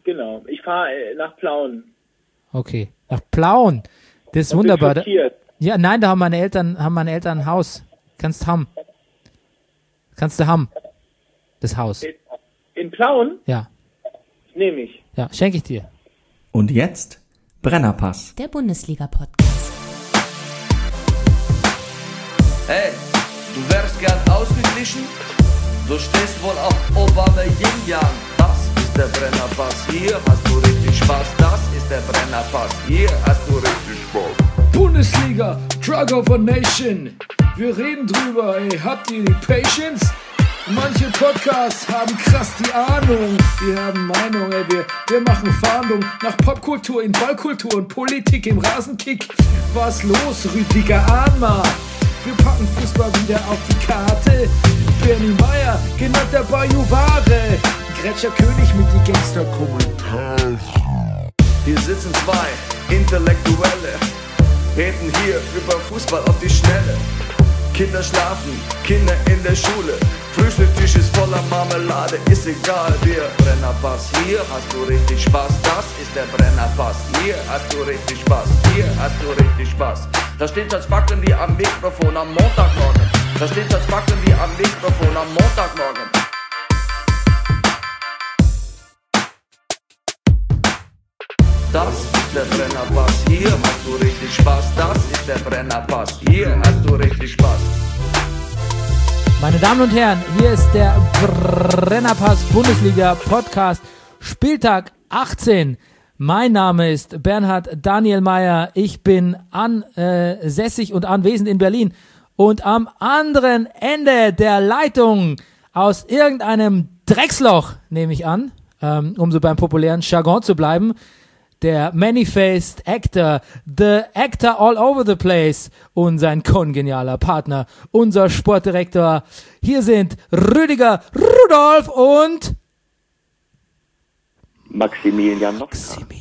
Genau. Ich fahre nach Plauen. Okay. Nach Plauen. Das ist wunderbar. Ja, nein, da haben meine Eltern ein Haus. Kannst du haben. Das Haus. In Plauen? Ja. Nehme ich. Ja, schenke ich dir. Und jetzt Brennerpass. Der Bundesliga-Podcast. Hey, du wärst gern ausgeglichen? Du stehst wohl auf Obama Yin-Yang. Das ist der Brennerpass. Hier hast du richtig Spaß. Das ist der Brennerpass. Hier hast du richtig Spaß. Bundesliga, Drug of a Nation. Wir reden drüber, ey, habt ihr die Patience? Manche Podcasts haben krass die Ahnung. Wir haben Meinung, ey, wir machen Fahndung nach Popkultur in Ballkultur und Politik im Rasenkick. Was los, Rüdiger Ahnma? Wir packen Fußball wieder auf die Karte. Bernie Meyer, genannt der Bajuware. Gretscher König mit die Gangster-Kommentare. Hier sitzen zwei Intellektuelle, reden hier über Fußball auf die Schnelle. Kinder schlafen, Kinder in der Schule. Frühstücktisch ist voller Marmelade, ist egal, wir Brennerpass. Hier hast du richtig Spaß, das ist der Brennerpass. Hier hast du richtig Spaß, hier hast du richtig Spaß. Da steht das Backen wie am Mikrofon am Montagmorgen. Da steht das Backen wie am Mikrofon am Montagmorgen. Das ist der Brennerpass, hier hast du richtig Spaß. Das ist der Brennerpass, hier hast du richtig Spaß. Meine Damen und Herren, hier ist der Brennerpass Bundesliga Podcast, Spieltag 18. Mein Name ist Bernhard Daniel Meyer. Ich bin ansässig und anwesend in Berlin. Und am anderen Ende der Leitung aus irgendeinem Drecksloch, nehme ich an, um so beim populären Jargon zu bleiben, der many-faced Actor, the Actor all over the place und sein kongenialer Partner, unser Sportdirektor. Hier sind Rüdiger Rudolf und Maximilian Nowka.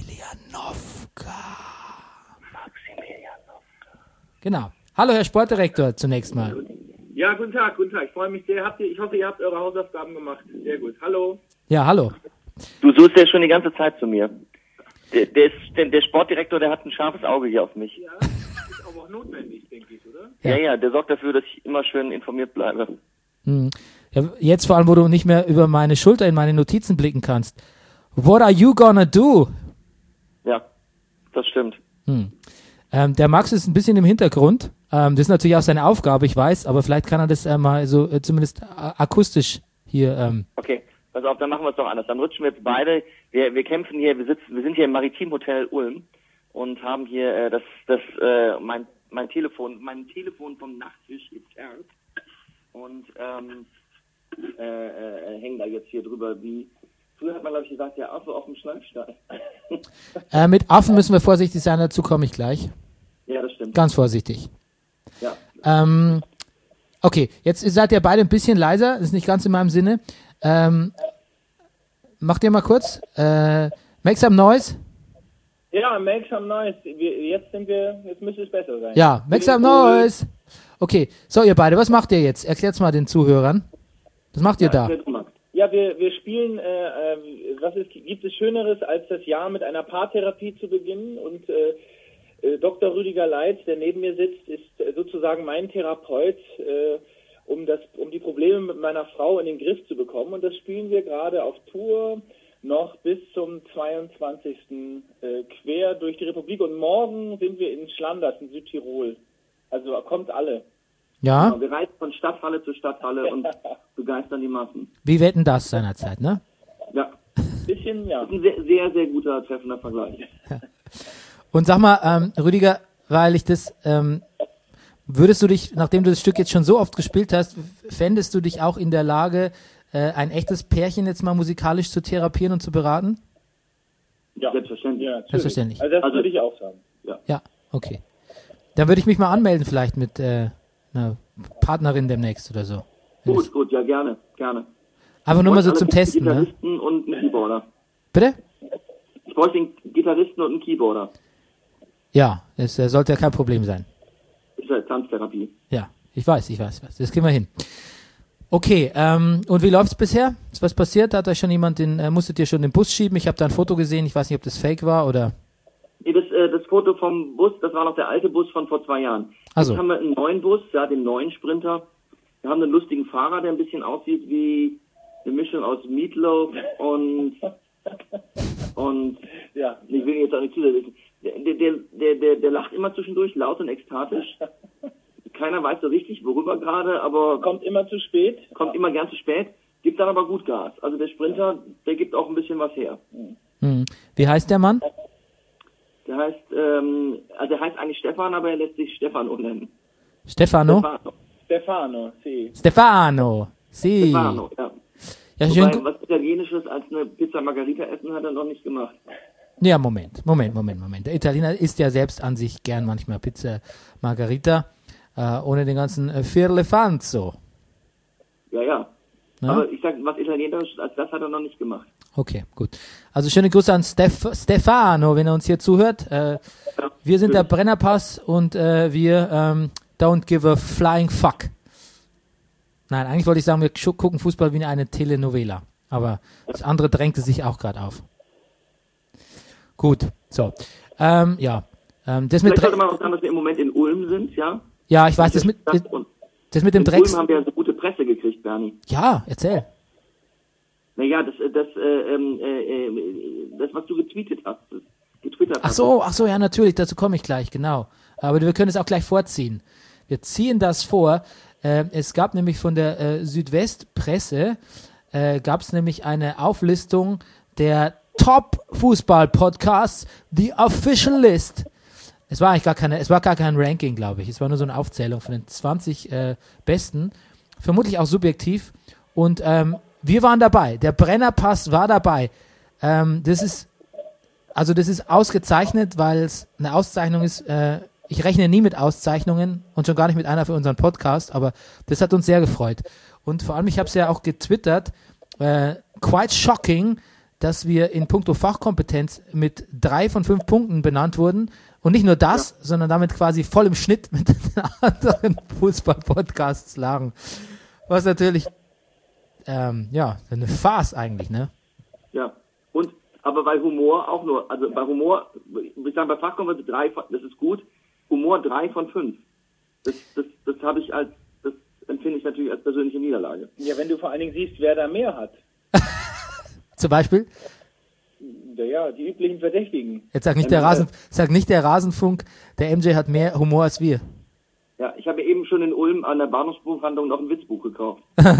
Genau. Hallo, Herr Sportdirektor, zunächst mal. Ja, guten Tag. Ich freue mich sehr. Ich hoffe, ihr habt eure Hausaufgaben gemacht. Sehr gut. Hallo. Ja, hallo. Du suchst ja schon die ganze Zeit zu mir. Der Sportdirektor, der hat ein scharfes Auge hier auf mich. Ja, ist aber auch notwendig, denke ich, oder? Ja, der sorgt dafür, dass ich immer schön informiert bleibe. Ja, jetzt vor allem, wo du nicht mehr über meine Schulter in meine Notizen blicken kannst. What are you gonna do? Ja, das stimmt. Der Max ist ein bisschen im Hintergrund. Das ist natürlich auch seine Aufgabe, ich weiß, aber vielleicht kann er das mal so zumindest akustisch hier. Okay, pass auf, dann machen wir es doch anders. Dann rutschen wir jetzt beide. Wir kämpfen hier, wir sind hier im Maritimhotel Ulm und haben hier mein Telefon vom Nachttisch gezerrt und hängen da jetzt hier drüber wie. Früher hat man, glaube ich, gesagt, der Affe auf dem Schleifstein. Mit Affen müssen wir vorsichtig sein, dazu komme ich gleich. Ja, das stimmt. Ganz vorsichtig. Ja. Okay, jetzt seid ihr beide ein bisschen leiser, das ist nicht ganz in meinem Sinne. Macht ihr mal kurz. Make some noise. Ja, make some noise. Jetzt müsste es besser sein. Ja, make some noise. Okay, so ihr beide, was macht ihr jetzt? Erklärt's mal den Zuhörern. Was macht ihr da? Ja, wir spielen, gibt es Schöneres, als das Jahr mit einer Paartherapie zu beginnen und Dr. Rüdiger Leitz, der neben mir sitzt, ist sozusagen mein Therapeut, um die Probleme mit meiner Frau in den Griff zu bekommen und das spielen wir gerade auf Tour noch bis zum 22. Quer durch die Republik und morgen sind wir in Schlanders in Südtirol. Also kommt alle. Ja. Genau, wir reisen von Stadthalle zu Stadthalle und begeistern die Massen. Wie wetten das seinerzeit, ne? Ja. Bisschen, ja. Das ist ein sehr, sehr, sehr guter, treffender Vergleich. Und sag mal, Rüdiger, weil ich das, würdest du dich, nachdem du das Stück jetzt schon so oft gespielt hast, fändest du dich auch in der Lage, ein echtes Pärchen jetzt mal musikalisch zu therapieren und zu beraten? Ja, selbstverständlich. Ja, selbstverständlich. Also das würde ich auch sagen. Ja, okay. Dann würde ich mich mal anmelden vielleicht mit einer Partnerin demnächst oder so. Gut, ja, gerne. Aber nur mal so zum Testen, einen ne? Gitarristen und einen Keyboarder. Bitte? Ich bräuchte einen Gitarristen und einen Keyboarder. Ja, das sollte ja kein Problem sein. Ist ja Tanztherapie. Ja, ich weiß. Das kriegen wir hin. Okay, und wie läuft's bisher? Ist was passiert? Hat euch schon jemand musstet ihr schon den Bus schieben? Ich habe da ein Foto gesehen, ich weiß nicht, ob das fake war oder... Nee, das Foto vom Bus, das war noch der alte Bus von vor 2 Jahren. Also. Jetzt haben wir einen neuen Bus, ja, den neuen Sprinter. Wir haben einen lustigen Fahrer, der ein bisschen aussieht wie eine Mischung aus Meatloaf und Ja. ich will jetzt auch nicht zusätzlich. Der lacht immer zwischendurch, laut und ekstatisch. Keiner weiß so richtig, worüber gerade, aber Kommt immer zu spät. kommt immer gern zu spät, gibt dann aber gut Gas. Also der Sprinter, der gibt auch ein bisschen was her. Wie heißt der Mann? Der heißt, also er heißt eigentlich Stefan, aber er lässt sich Stefano nennen. Stefano? Stefano, sì. Stefano. Si. Stefano, ja. Ja, Wobei, schön. was Italienisches als eine Pizza Margarita essen hat er noch nicht gemacht. Ja, Moment. Der Italiener isst ja selbst an sich gern manchmal Pizza Margarita, ohne den ganzen Firlefanzo. Ja. Ja? Aber ich sag, was Italienisches als das hat er noch nicht gemacht. Okay, gut. Also schöne Grüße an Stefano, wenn er uns hier zuhört. Wir sind der Brennerpass und wir don't give a flying fuck. Nein, eigentlich wollte ich sagen, wir gucken Fußball wie eine Telenovela. Aber das andere drängte sich auch gerade auf. Gut, so. Das mit Vielleicht sollte man auch sagen, dass wir im Moment in Ulm sind, ja? ja, ich weiß, das mit dem in Drecks... Ulm haben wir ja so gute Presse gekriegt, Bernie. Ja, erzähl. Naja, das, was du getweetet hast, Ach so, ja, natürlich, dazu komme ich gleich, genau. Aber wir können es auch gleich vorziehen. Wir ziehen das vor. Es gab nämlich von der Südwestpresse, gab es nämlich eine Auflistung der Top-Fußball-Podcasts, The Official List. Es war gar kein Ranking, glaube ich. Es war nur so eine Aufzählung von den 20 Besten. Vermutlich auch subjektiv. Und wir waren dabei. Der Brennerpass war dabei. Das ist ausgezeichnet, weil es eine Auszeichnung ist. Ich rechne nie mit Auszeichnungen und schon gar nicht mit einer für unseren Podcast, aber das hat uns sehr gefreut. Und vor allem, ich habe es ja auch getwittert, quite shocking, dass wir in puncto Fachkompetenz mit 3 von 5 Punkten benannt wurden. Und nicht nur das, sondern damit quasi voll im Schnitt mit den anderen Fußball-Podcasts lagen. Was natürlich, eine Farce eigentlich, ne? Ja. Aber bei Humor auch nur, also bei Humor, ich sage bei Fachkompetenz 3, das ist gut. Humor 3 von 5. Das empfinde ich natürlich als persönliche Niederlage. Ja, wenn du vor allen Dingen siehst, wer da mehr hat. Zum Beispiel? Ja, die üblichen Verdächtigen. Jetzt sag nicht der Rasenfunk, der MJ hat mehr Humor als wir. Ja, ich habe eben schon in Ulm an der Bahnhofsbuchhandlung noch ein Witzbuch gekauft.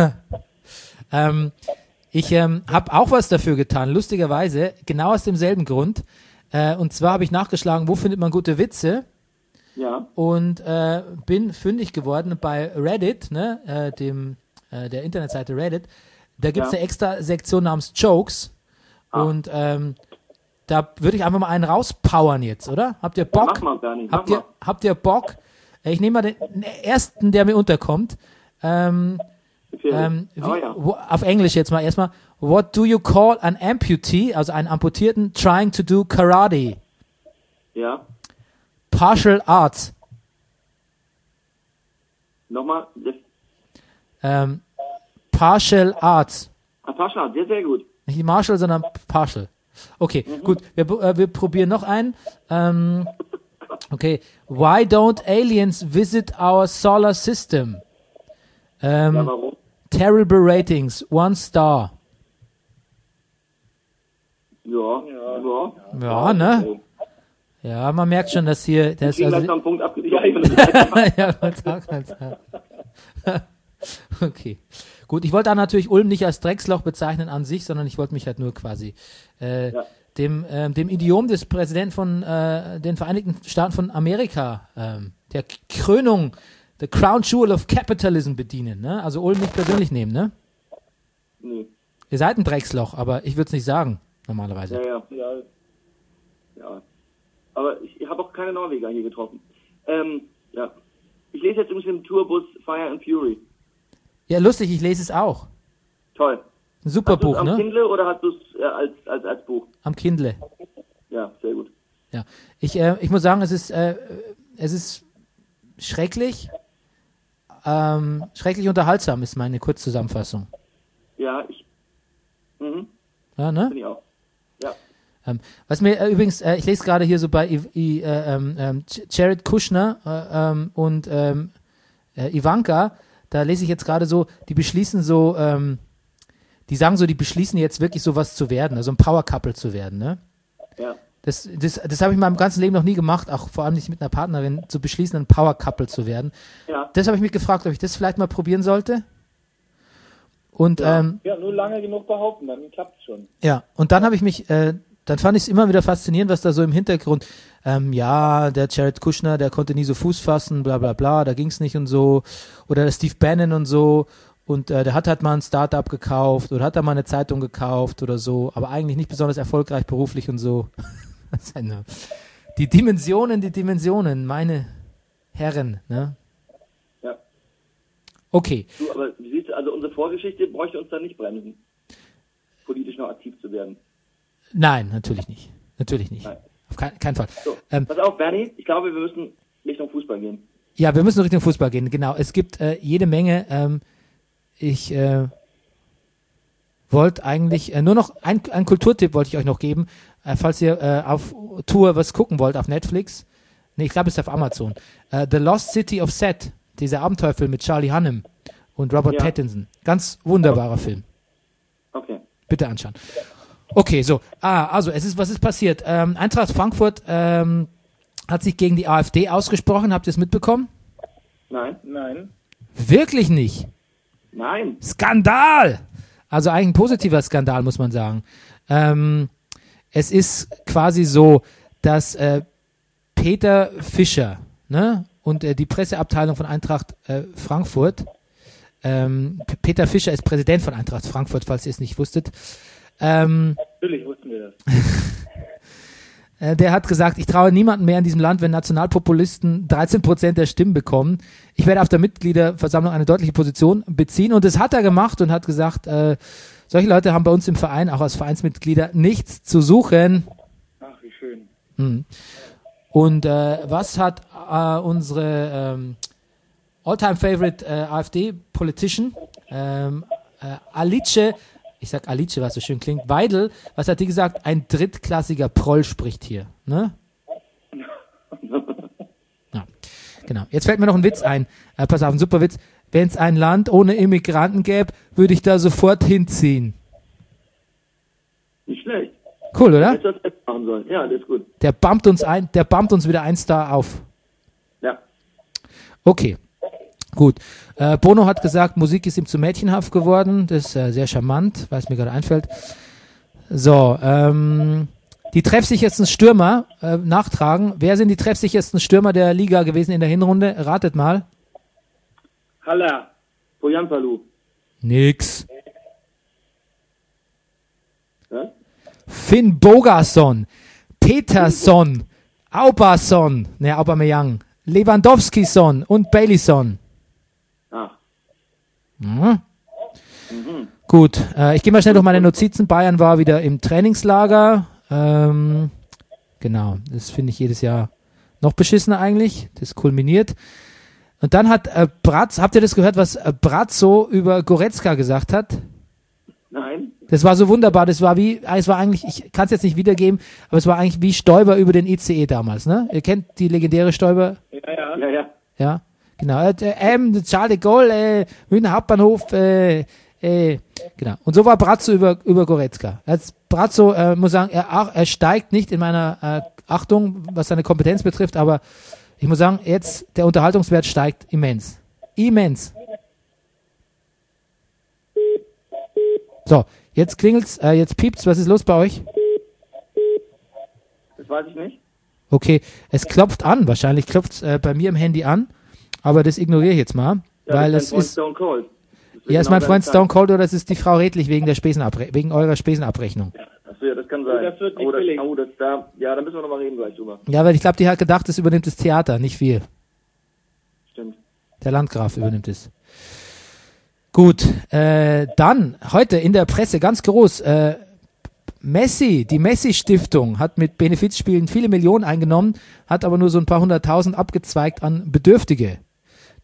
Ich habe auch was dafür getan, lustigerweise, genau aus demselben Grund. Und zwar habe ich nachgeschlagen, wo findet man gute Witze? Ja. Und bin fündig geworden bei Reddit, ne, der Internetseite Reddit. Da gibt es eine extra Sektion namens Jokes. Und da würde ich einfach mal einen rauspowern jetzt, oder? Habt ihr Bock? Ja, mach mal, Bernie, habt ihr Bock? Ich nehme mal den ersten, der mir unterkommt. Auf Englisch jetzt mal erstmal. What do you call an amputee, also einen Amputierten, trying to do Karate? Ja. Partial Arts. Nochmal. Partial Arts. Partial Arts, sehr, sehr gut. Nicht Martial, sondern Partial. Okay, gut. Wir probieren noch einen. Okay. Why don't aliens visit our solar system? Warum? Terrible ratings, 1 star. Ja, ne? Okay. Ja, man merkt schon, dass hier... Ich kriege einen Punkt abgezogen. Okay. Gut, ich wollte da natürlich Ulm nicht als Drecksloch bezeichnen an sich, sondern ich wollte mich halt nur quasi dem Idiom des Präsidenten von den Vereinigten Staaten von Amerika, der Krönung, the crown jewel of capitalism bedienen, ne? Also Ulm nicht persönlich nehmen, ne? Nee. Ihr seid ein Drecksloch, aber ich würde es nicht sagen, normalerweise. Ja. Aber ich habe auch keine Norweger hier getroffen. Ja. Ich lese jetzt übrigens im Tourbus Fire and Fury. Ja, lustig, ich lese es auch. Toll. Ein super hast Buch, am ne? Am Kindle oder hast du es als Buch? Am Kindle. Ja, sehr gut. Ja. Ich muss sagen, es ist schrecklich, schrecklich unterhaltsam, ist meine Kurzzusammenfassung. Ja, Ja, ne? bin ich auch. Ja. Was mir übrigens, ich lese gerade hier so bei Jared Kushner und Ivanka, da lese ich jetzt gerade so, die beschließen so, die sagen so, die beschließen jetzt wirklich sowas zu werden, also ein Power-Couple zu werden, ne? Ja. Das habe ich in meinem ganzen Leben noch nie gemacht, auch vor allem nicht mit einer Partnerin, zu beschließen, ein Power-Couple zu werden. Ja. Das habe ich mich gefragt, ob ich das vielleicht mal probieren sollte. Und Ja, nur lange genug behaupten, dann klappt's schon. ja, und dann habe ich mich, dann fand ich es immer wieder faszinierend, was da so im Hintergrund, ja, der Jared Kushner, der konnte nie so Fuß fassen, bla bla bla, da ging's nicht und so. Oder der Steve Bannon und so. Und der hat halt mal ein Startup gekauft oder hat da mal eine Zeitung gekauft oder so, aber eigentlich nicht besonders erfolgreich beruflich und so. Die Dimensionen, meine Herren, ne? Ja. Okay. Du, aber wie siehst du, also unsere Vorgeschichte bräuchte uns dann nicht bremsen, politisch noch aktiv zu werden. Nein, natürlich nicht. Natürlich nicht. Nein. Auf keinen Fall. So, pass auf, Bernie, ich glaube, wir müssen Richtung Fußball gehen. Ja, wir müssen Richtung Fußball gehen, genau. Es gibt jede Menge, ich wollte eigentlich nur noch ein Kulturtipp wollte ich euch noch geben, falls ihr auf Tour was gucken wollt auf Netflix. Nee, ich glaube, es ist auf Amazon. The Lost City of Set, dieser Abenteuerfilm mit Charlie Hunnam und Robert Pattinson. Ganz wunderbarer Film. Okay. Bitte anschauen. Okay, so. Also, was ist passiert? Eintracht Frankfurt hat sich gegen die AfD ausgesprochen. Habt ihr es mitbekommen? Nein. Wirklich nicht? Nein. Skandal! Also eigentlich ein positiver Skandal, muss man sagen. Es ist quasi so, dass Peter Fischer, ne, und die Presseabteilung von Eintracht Frankfurt, Peter Fischer ist Präsident von Eintracht Frankfurt, falls ihr es nicht wusstet. Natürlich wussten wir das. Der hat gesagt, ich traue niemandem mehr in diesem Land, wenn Nationalpopulisten 13% der Stimmen bekommen. Ich werde auf der Mitgliederversammlung eine deutliche Position beziehen. Und das hat er gemacht und hat gesagt, solche Leute haben bei uns im Verein, auch als Vereinsmitglieder, nichts zu suchen. Ach, wie schön. Und was hat unsere All-Time-Favorite AfD-Politician, Alice, ich sag Alice, was so schön klingt, Weidel, was hat die gesagt? Ein drittklassiger Proll spricht hier, ne? Ja, genau. Jetzt fällt mir noch ein Witz ein. Pass auf, ein super Witz. Wenn es ein Land ohne Immigranten gäbe, würde ich da sofort hinziehen. Nicht schlecht. Cool, oder? Hättest du das jetzt machen sollen. Ja, das ist gut. Der bumpt uns wieder ein Star auf. Ja. Okay. Gut. Bono hat gesagt, Musik ist ihm zu mädchenhaft geworden. Das ist sehr charmant, weil es mir gerade einfällt. So, die treffsichersten Stürmer nachtragen. Wer sind die treffsichersten Stürmer der Liga gewesen in der Hinrunde? Ratet mal. Haller. Poyanpalu. Nix. Ja? Finn Bogason, Peterson, Aubason, Aubameyang, Lewandowski-son und Bailey-son. Ach. Gut, ich gehe mal schnell durch meine Notizen. Bayern war wieder im Trainingslager. Genau, das finde ich jedes Jahr noch beschissener eigentlich. Das kulminiert. Und dann hat Bratz, habt ihr das gehört, was Brazzo über Goretzka gesagt hat? Nein. Das war so wunderbar, es war eigentlich, ich kann es jetzt nicht wiedergeben, aber es war eigentlich wie Stoiber über den ICE damals, ne? Ihr kennt die legendäre Stoiber? Ja. Ja, genau. Charles de Gaulle, Münchner Hauptbahnhof, genau. Und so war Brazzo über Goretzka. Brazzo, muss sagen, er steigt nicht in meiner Achtung, was seine Kompetenz betrifft, aber ich muss sagen, jetzt der Unterhaltungswert steigt immens. Immens. So, jetzt klingelt's, jetzt piept's, was ist los bei euch? Das weiß ich nicht. Okay, es klopft an, wahrscheinlich klopft's bei mir im Handy an, aber das ignoriere ich jetzt mal, Ja, weil das es ist ist, Stone Cold. ja, ist mein Freund Stone Cold oder es ist die Frau Redlich wegen der wegen eurer Spesenabrechnung. Achso, ja, das kann sein. Das wird nicht billig. Da müssen wir nochmal reden gleich drüber. Ja, weil ich glaube, die hat gedacht, das übernimmt das Theater, nicht wir. Stimmt. Der Landgraf übernimmt es. Gut, dann heute in der Presse ganz groß, die Messi-Stiftung hat mit Benefizspielen viele Millionen eingenommen, hat aber nur so ein paar 100.000 abgezweigt an Bedürftige.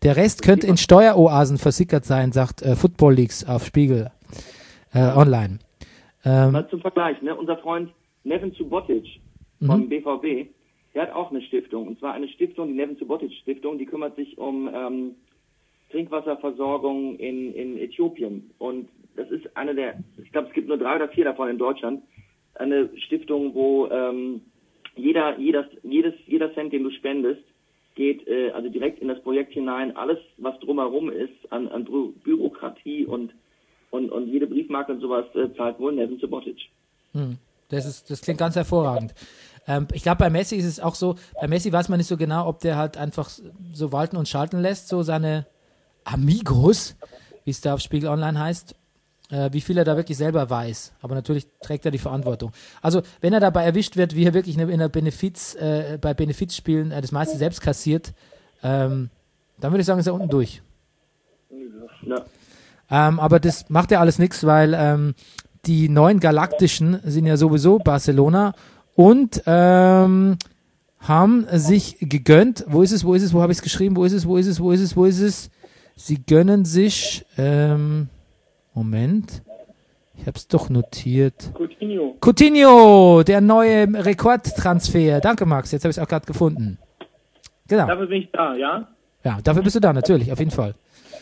Der Rest könnte in Steueroasen versickert sein, sagt Football Leagues auf Spiegel online. Mal zum Vergleich, ne? Unser Freund Neven Subotic vom BVB, der hat auch eine Stiftung. Und zwar eine Stiftung, die Neven Subotic Stiftung, die kümmert sich um Trinkwasserversorgung in Äthiopien. Und das ist ich glaube, es gibt nur 3 oder 4 davon in Deutschland, eine Stiftung, wo jeder Cent, den du spendest, geht also direkt in das Projekt hinein. Alles, was drumherum ist an Bürokratie und jede Briefmarke und sowas zahlt wohl Neven Subotic. Das klingt ganz hervorragend. Ich glaube, bei Messi ist es auch so, bei Messi weiß man nicht so genau, ob der halt einfach so walten und schalten lässt, so seine Amigos, wie es da auf Spiegel Online heißt, wie viel er da wirklich selber weiß. Aber natürlich trägt er die Verantwortung. Also, wenn er dabei erwischt wird, wie er wirklich in der bei Benefizspielen das meiste selbst kassiert, dann würde ich sagen, ist er unten durch. Ja. Aber das macht ja alles nichts, weil die neuen Galaktischen sind ja sowieso Barcelona und haben sich gegönnt, wo habe ich es geschrieben, wo ist es? Sie gönnen sich, Moment, ich habe es doch notiert. Coutinho, der neue Rekordtransfer. Danke, Max, jetzt habe ich es auch gerade gefunden. Genau. Dafür bin ich da, ja? Ja, dafür bist du da, natürlich, auf jeden Fall.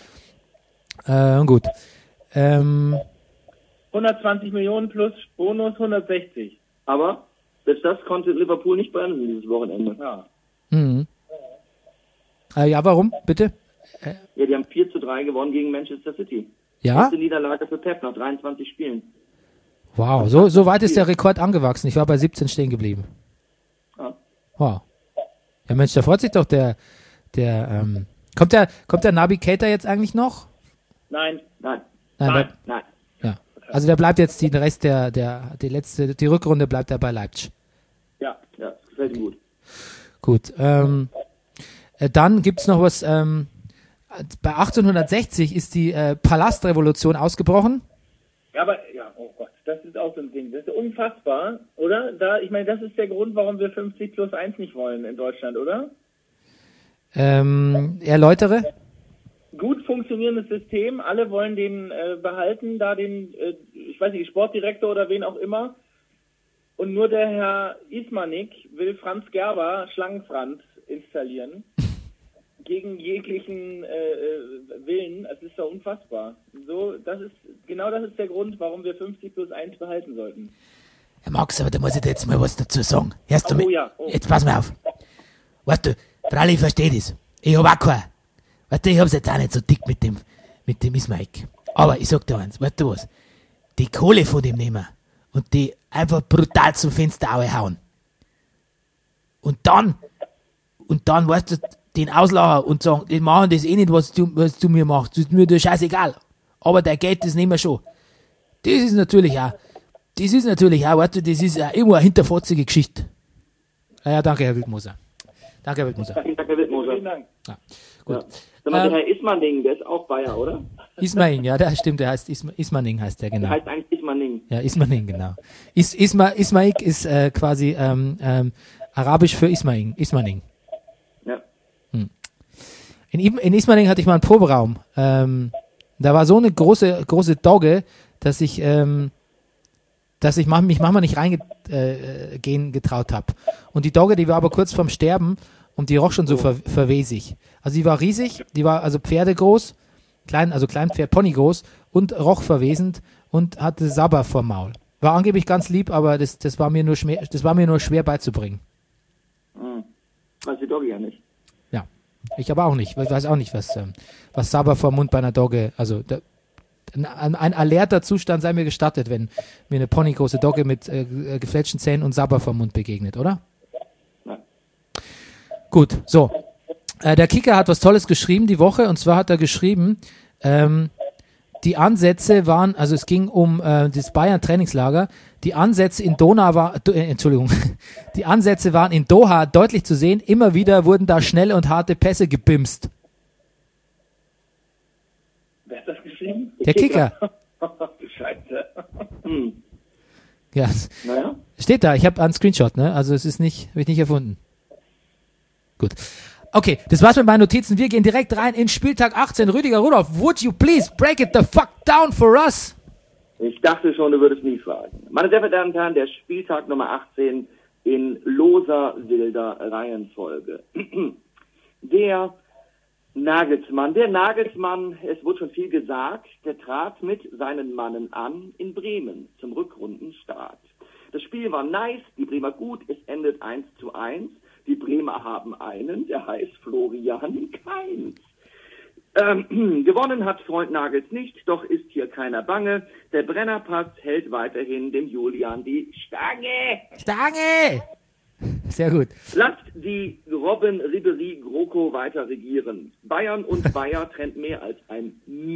Gut. 120 Millionen plus Bonus 160. Aber selbst das konnte Liverpool nicht bremsen dieses Wochenende. Ja. Ja, warum? Bitte? Ja, die haben 4-3 gewonnen gegen Manchester City. Ja? Erste Niederlage für Pep nach 23 Spielen. Wow, so weit ist der Rekord angewachsen. Ich war bei 17 stehen geblieben. Ja. Wow. Ja, Mensch, da freut sich doch kommt der Naby Keita jetzt eigentlich noch? Nein. Nein. Ja. Also der bleibt jetzt den Rest die Rückrunde bleibt er bei Leipzig. Ja, gefällt ihm gut. Gut. Dann gibt's noch was, bei 1860 ist die Palastrevolution ausgebrochen. Ja, oh Gott, das ist auch so ein Ding. Das ist unfassbar, oder? Ich meine, das ist der Grund, warum wir 50+1 nicht wollen in Deutschland, oder? Erläutere. Gut funktionierendes System, alle wollen den behalten, ich weiß nicht, Sportdirektor oder wen auch immer. Und nur der Herr Ismanik will Franz Gerber, Schlangenfranz, installieren. Gegen jeglichen Willen. Es ist doch unfassbar. Das ist der Grund, warum wir 50+1 behalten sollten. Herr Max, aber da muss ich dir jetzt mal was dazu sagen. Hörst du mich? Ja. Jetzt pass mal auf. Weißt du, Fralli, ich verstehe das. Ich hab auch keinen. Weißt du, ich hab's jetzt auch nicht so dick mit dem Ismaik. Aber ich sag dir eins, weißt du was? Die Kohle von dem nehmen und die einfach brutal zum Fenster hauen. Und dann, weißt du, den auslachen und sagen, die machen das eh nicht, was du mir machst. Das ist mir scheißegal. Aber der Geld, das nehmen wir schon. Das ist natürlich auch, weißt du, das ist auch immer eine hinterfotzige Geschichte. Ja, danke, Herr Wildmoser. Danke, Herr Wildmoser. Danke, Herr Wildmoser. Vielen Dank. Ja, gut. Ja. Sag mal, der Herr Ismaning, der ist auch Bayer, oder? Ismaning, ja, der stimmt, der heißt Ismaning, heißt der, genau. Der heißt eigentlich Ismaning. Ja, Ismaning, genau. Ismaik ist quasi arabisch für Ismaning. Ja. In Ismaning hatte ich mal einen Proberaum. Da war so eine große Dogge, dass ich mich manchmal nicht reingehen getraut habe. Und die Dogge, die war aber kurz vorm Sterben und die roch schon so verwesig. Also die war riesig, die war also Pferdegroß, Kleinpferd, Ponygroß und roch verwesend und hatte Sabber vorm Maul. War angeblich ganz lieb, aber das war mir nur schwer beizubringen. Weiß die Dogge ja nicht. Ja, ich aber auch nicht. Ich weiß auch nicht, was Sabber vorm Mund bei einer Dogge, also ein alerter Zustand sei mir gestattet, wenn mir eine ponygroße Dogge mit gefletschten Zähnen und Sabber vom Mund begegnet, oder? Nein. Gut, so. Der Kicker hat was Tolles geschrieben die Woche, und zwar hat er geschrieben, die Ansätze waren, also es ging um das Bayern-Trainingslager, die Ansätze die Ansätze waren in Doha deutlich zu sehen, immer wieder wurden da schnelle und harte Pässe gebimst. Wer hat das geschrieben? Der Kicker. Scheiße. Ja, Naja. steht da, ich habe einen Screenshot, ne? Also es ist habe ich nicht erfunden. Gut. Okay, das war's mit meinen Notizen. Wir gehen direkt rein in Spieltag 18. Rüdiger Rudolph, would you please break it the fuck down for us? Ich dachte schon, du würdest nie fragen. Meine sehr verehrten Damen und Herren, der Spieltag Nummer 18 in loser, wilder Reihenfolge. Der Nagelsmann, es wurde schon viel gesagt, der trat mit seinen Mannen an in Bremen zum Rückrundenstart. Das Spiel war nice, die Bremer gut, es endet 1:1. Die Bremer haben einen, der heißt Florian Kainz. Gewonnen hat Freund Nagels nicht, doch ist hier keiner bange. Der Brennerpass hält weiterhin dem Julian die Stange. Stange! Sehr gut. Lasst die Robben, Ribéry, GroKo weiter regieren. Bayern und Bayer trennt mehr als ein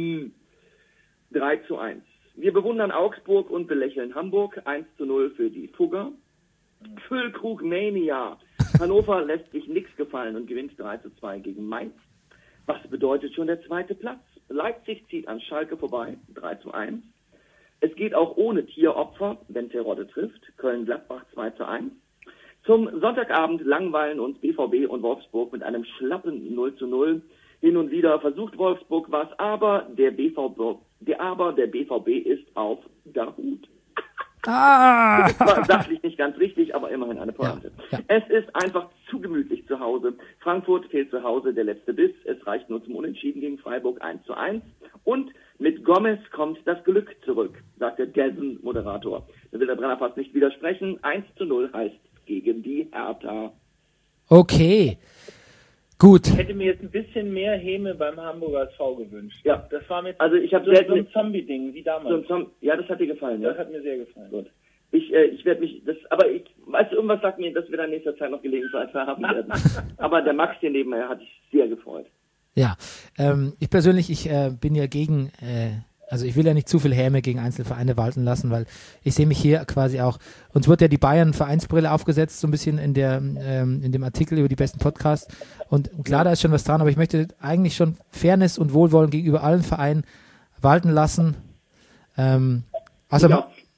3:1. Wir bewundern Augsburg und belächeln Hamburg. 1:0 für die Fugger. Füllkrug Mania. Hannover lässt sich nichts gefallen und gewinnt 3:2 gegen Mainz. Was bedeutet schon der zweite Platz? Leipzig zieht an Schalke vorbei. 3:1. Es geht auch ohne Tieropfer, wenn Terodde trifft. Köln-Gladbach 2:1. Zum Sonntagabend langweilen uns BVB und Wolfsburg mit einem schlappen 0:0. Hin und wieder versucht Wolfsburg was, aber der BVB ist auf der Hut. Das war sachlich nicht ganz richtig, aber immerhin eine Pointe. Ja. Es ist einfach zu gemütlich zu Hause. Frankfurt fehlt zu Hause der letzte Biss. Es reicht nur zum Unentschieden gegen Freiburg 1:1. Und mit Gomez kommt das Glück zurück, sagt der Gelsen-Moderator. Da will der Brennerpass nicht widersprechen. 1:0 heißt gegen die Hertha. Okay. Gut. Ich hätte mir jetzt ein bisschen mehr Häme beim Hamburger SV gewünscht. Ja. Das war mir Also ich habe so ein Zombie-Ding wie damals. Ja, das hat dir gefallen, ja? Das hat mir sehr gefallen. Gut. Ich werde mich, weißt du, irgendwas sagt mir, dass wir dann nächster Zeit noch Gelegenheit haben werden. Aber der Max hier nebenher hat sich sehr gefreut. Ja, ich persönlich, bin ja gegen, also ich will ja nicht zu viel Häme gegen Einzelvereine walten lassen, weil ich sehe mich hier quasi auch, uns wird ja die Bayern-Vereinsbrille aufgesetzt, so ein bisschen in dem Artikel über die besten Podcasts, und klar, da ist schon was dran, aber ich möchte eigentlich schon Fairness und Wohlwollen gegenüber allen Vereinen walten lassen. Also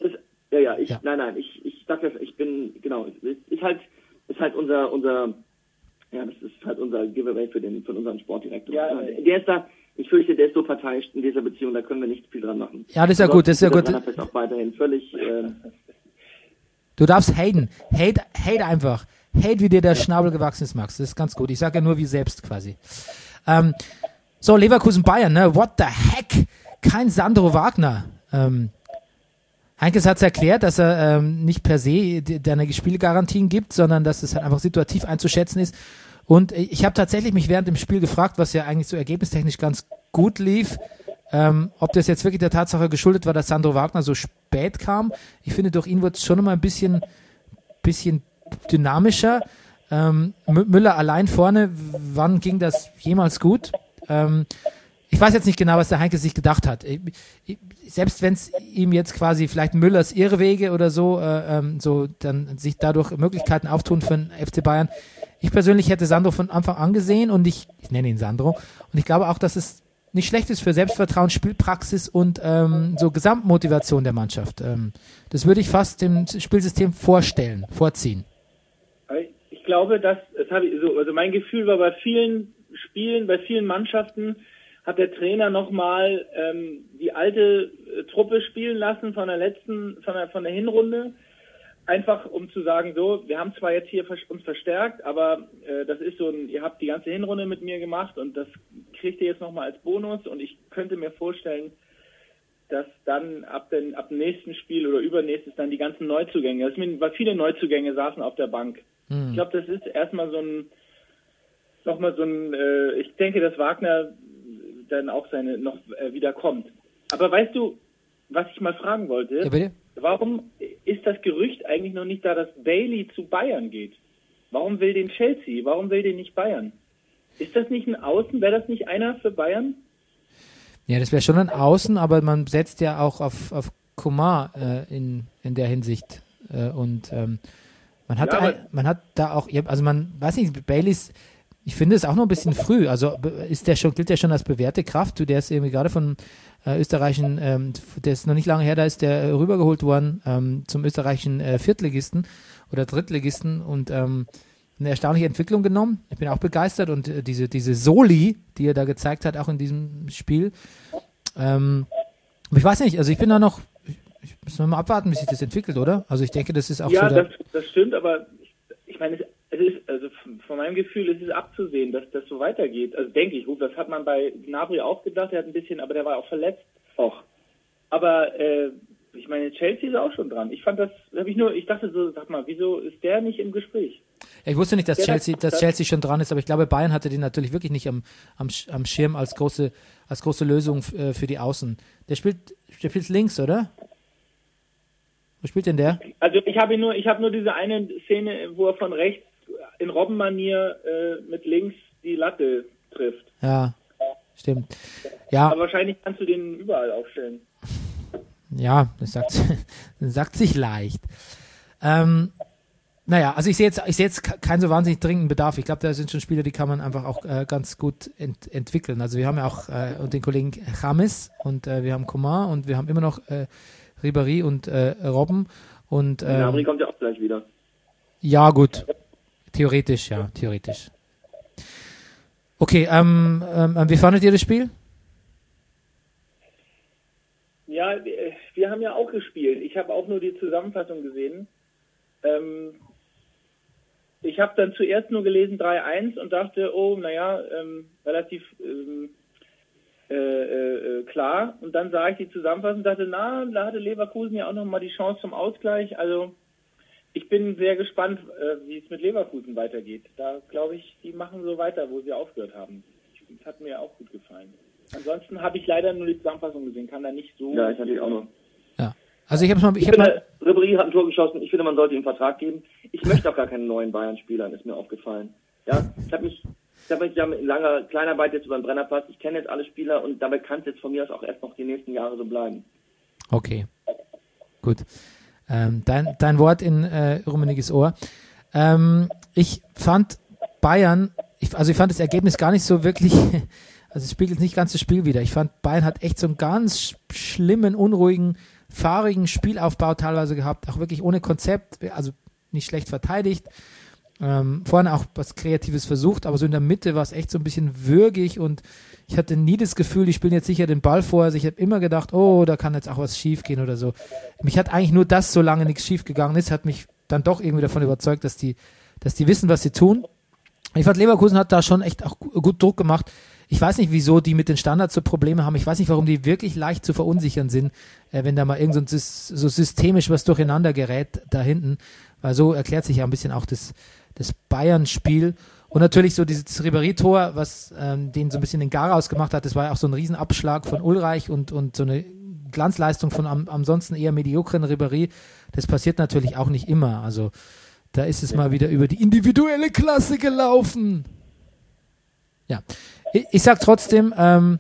Ich sag ja, ich bin, genau, ist halt unser Giveaway von unserem Sportdirektor. Ja, der ist da, ich fürchte, der ist so parteiisch in dieser Beziehung, da können wir nicht viel dran machen. Ja, das ist ja gut, das ist ja gut. Das ist auch weiterhin völlig, Du darfst haten. Hate einfach. Hate, wie dir der Schnabel gewachsen ist, Max. Das ist ganz gut. Ich sage ja nur wie selbst quasi. So, Leverkusen Bayern, ne? What the heck? Kein Sandro Wagner. Heinkes hat es erklärt, dass er nicht per se eine Spielgarantien gibt, sondern dass es halt einfach situativ einzuschätzen ist. Und ich habe tatsächlich mich während dem Spiel gefragt, was ja eigentlich so ergebnistechnisch ganz gut lief, ob das jetzt wirklich der Tatsache geschuldet war, dass Sandro Wagner so spät kam. Ich finde, durch ihn wird es schon noch mal ein bisschen dynamischer. Müller allein vorne, wann ging das jemals gut? Ich weiß jetzt nicht genau, was der Heinkes sich gedacht hat. Selbst wenn es ihm jetzt quasi vielleicht Müllers Irrwege oder so dann sich dadurch Möglichkeiten auftun für den FC Bayern. Ich persönlich hätte Sandro von Anfang an gesehen und ich nenne ihn Sandro. Und ich glaube auch, dass es nicht schlecht ist für Selbstvertrauen, Spielpraxis und so Gesamtmotivation der Mannschaft. Das würde ich fast dem Spielsystem vorziehen. Ich glaube, also mein Gefühl war bei vielen Spielen, bei vielen Mannschaften, hat der Trainer nochmal die alte Truppe spielen lassen von der Hinrunde. Einfach um zu sagen, so, wir haben zwar jetzt hier uns verstärkt, aber das ist so ihr habt die ganze Hinrunde mit mir gemacht und das kriegt ihr jetzt nochmal als Bonus, und ich könnte mir vorstellen, dass dann ab dem nächsten Spiel oder übernächstes dann die ganzen Neuzugänge, weil viele Neuzugänge saßen auf der Bank. Ich glaube, das ist erstmal ich denke, dass Wagner dann auch wieder kommt. Aber weißt du, was ich mal fragen wollte? Ja, bitte? Warum ist das Gerücht eigentlich noch nicht da, dass Bailey zu Bayern geht? Warum will den Chelsea? Warum will den nicht Bayern? Ist das nicht ein Außen? Wäre das nicht einer für Bayern? Ja, das wäre schon ein Außen, aber man setzt ja auch auf Coman in der Hinsicht. Man hat da auch, also man weiß nicht, Baileys, ich finde es auch noch ein bisschen früh. Also gilt der schon als bewährte Kraft? Der ist irgendwie gerade von österreichischen, der ist noch nicht lange her, da ist der rübergeholt worden zum österreichischen Viertligisten oder Drittligisten, und eine erstaunliche Entwicklung genommen. Ich bin auch begeistert und diese Soli, die er da gezeigt hat, auch in diesem Spiel. Aber ich weiß nicht, also ich bin da noch, ich muss mal abwarten, wie sich das entwickelt, oder? Also ich denke, das ist auch so. Ja, das stimmt, aber ich meine, es ist, also von meinem Gefühl ist es abzusehen, dass das so weitergeht. Also denke ich, gut, das hat man bei Gnabry auch gedacht, der hat ein bisschen, aber der war auch verletzt. Och. Aber ich meine, Chelsea ist auch schon dran. Ich fand das, ich dachte so, sag mal, wieso ist der nicht im Gespräch? Ja, ich wusste nicht, dass Chelsea schon dran ist, aber ich glaube, Bayern hatte den natürlich wirklich nicht am Schirm als große Lösung für die Außen. Der spielt links, oder? Wo spielt denn der? Also ich habe nur diese eine Szene, wo er von rechts in Robbenmanier mit links die Latte trifft. Ja, stimmt. Ja. Aber wahrscheinlich kannst du den überall aufstellen. Ja, das sagt sich leicht. Naja, also ich sehe jetzt keinen so wahnsinnig dringenden Bedarf. Ich glaube, da sind schon Spieler, die kann man einfach auch ganz gut entwickeln. Also wir haben ja auch den Kollegen James und wir haben Coman und wir haben immer noch Ribéry und Robben. Und Gnabry kommt ja auch gleich wieder. Ja, gut. Theoretisch, ja, theoretisch. Okay, wie fandet ihr das Spiel? Ja, wir haben ja auch gespielt. Ich habe auch nur die Zusammenfassung gesehen. Ich habe dann zuerst nur gelesen 3-1 und dachte, relativ klar. Und dann sah ich die Zusammenfassung und dachte, da hatte Leverkusen ja auch nochmal die Chance zum Ausgleich. Also ich bin sehr gespannt, wie es mit Leverkusen weitergeht. Da glaube ich, die machen so weiter, wo sie aufgehört haben. Das hat mir auch gut gefallen. Ansonsten habe ich leider nur die Zusammenfassung gesehen, kann da nicht so... Ja, ich natürlich auch noch. Ja, also ich habe mal... Ribéry hat ein Tor geschossen, ich finde, man sollte ihm einen Vertrag geben. Ich möchte auch gar keinen neuen Bayern-Spieler, ist mir aufgefallen. Ja, ich habe mich ja mit langer Kleinarbeit jetzt über den Brennerpass, ich kenne jetzt alle Spieler und dabei kann es jetzt von mir aus auch erst noch die nächsten Jahre so bleiben. Okay, gut. Dein Wort in Rummeniges Ohr. Ich fand Bayern, ich fand das Ergebnis gar nicht so wirklich... Also es spiegelt nicht ganz das Spiel wider. Ich fand, Bayern hat echt so einen ganz schlimmen, unruhigen, fahrigen Spielaufbau teilweise gehabt, auch wirklich ohne Konzept, also nicht schlecht verteidigt. Vorne auch was Kreatives versucht, aber so in der Mitte war es echt so ein bisschen würgig und ich hatte nie das Gefühl, die spielen jetzt sicher den Ball vor. Also ich habe immer gedacht, da kann jetzt auch was schief gehen oder so. Mich hat eigentlich nur das, solange nichts schief gegangen ist, hat mich dann doch irgendwie davon überzeugt, dass die wissen, was sie tun. Ich fand, Leverkusen hat da schon echt auch gut Druck gemacht. Ich weiß nicht, wieso die mit den Standards so Probleme haben. Ich weiß nicht, warum die wirklich leicht zu verunsichern sind, wenn da mal irgend so systemisch was durcheinander gerät da hinten. Weil so erklärt sich ja ein bisschen auch das Bayern-Spiel. Und natürlich so dieses Ribéry-Tor, was den so ein bisschen den Garaus gemacht hat, das war ja auch so ein Riesenabschlag von Ulreich und so eine Glanzleistung von ansonsten eher mediokren Ribéry. Das passiert natürlich auch nicht immer. Also da ist es mal wieder über die individuelle Klasse gelaufen. Ja. Ich sag trotzdem, man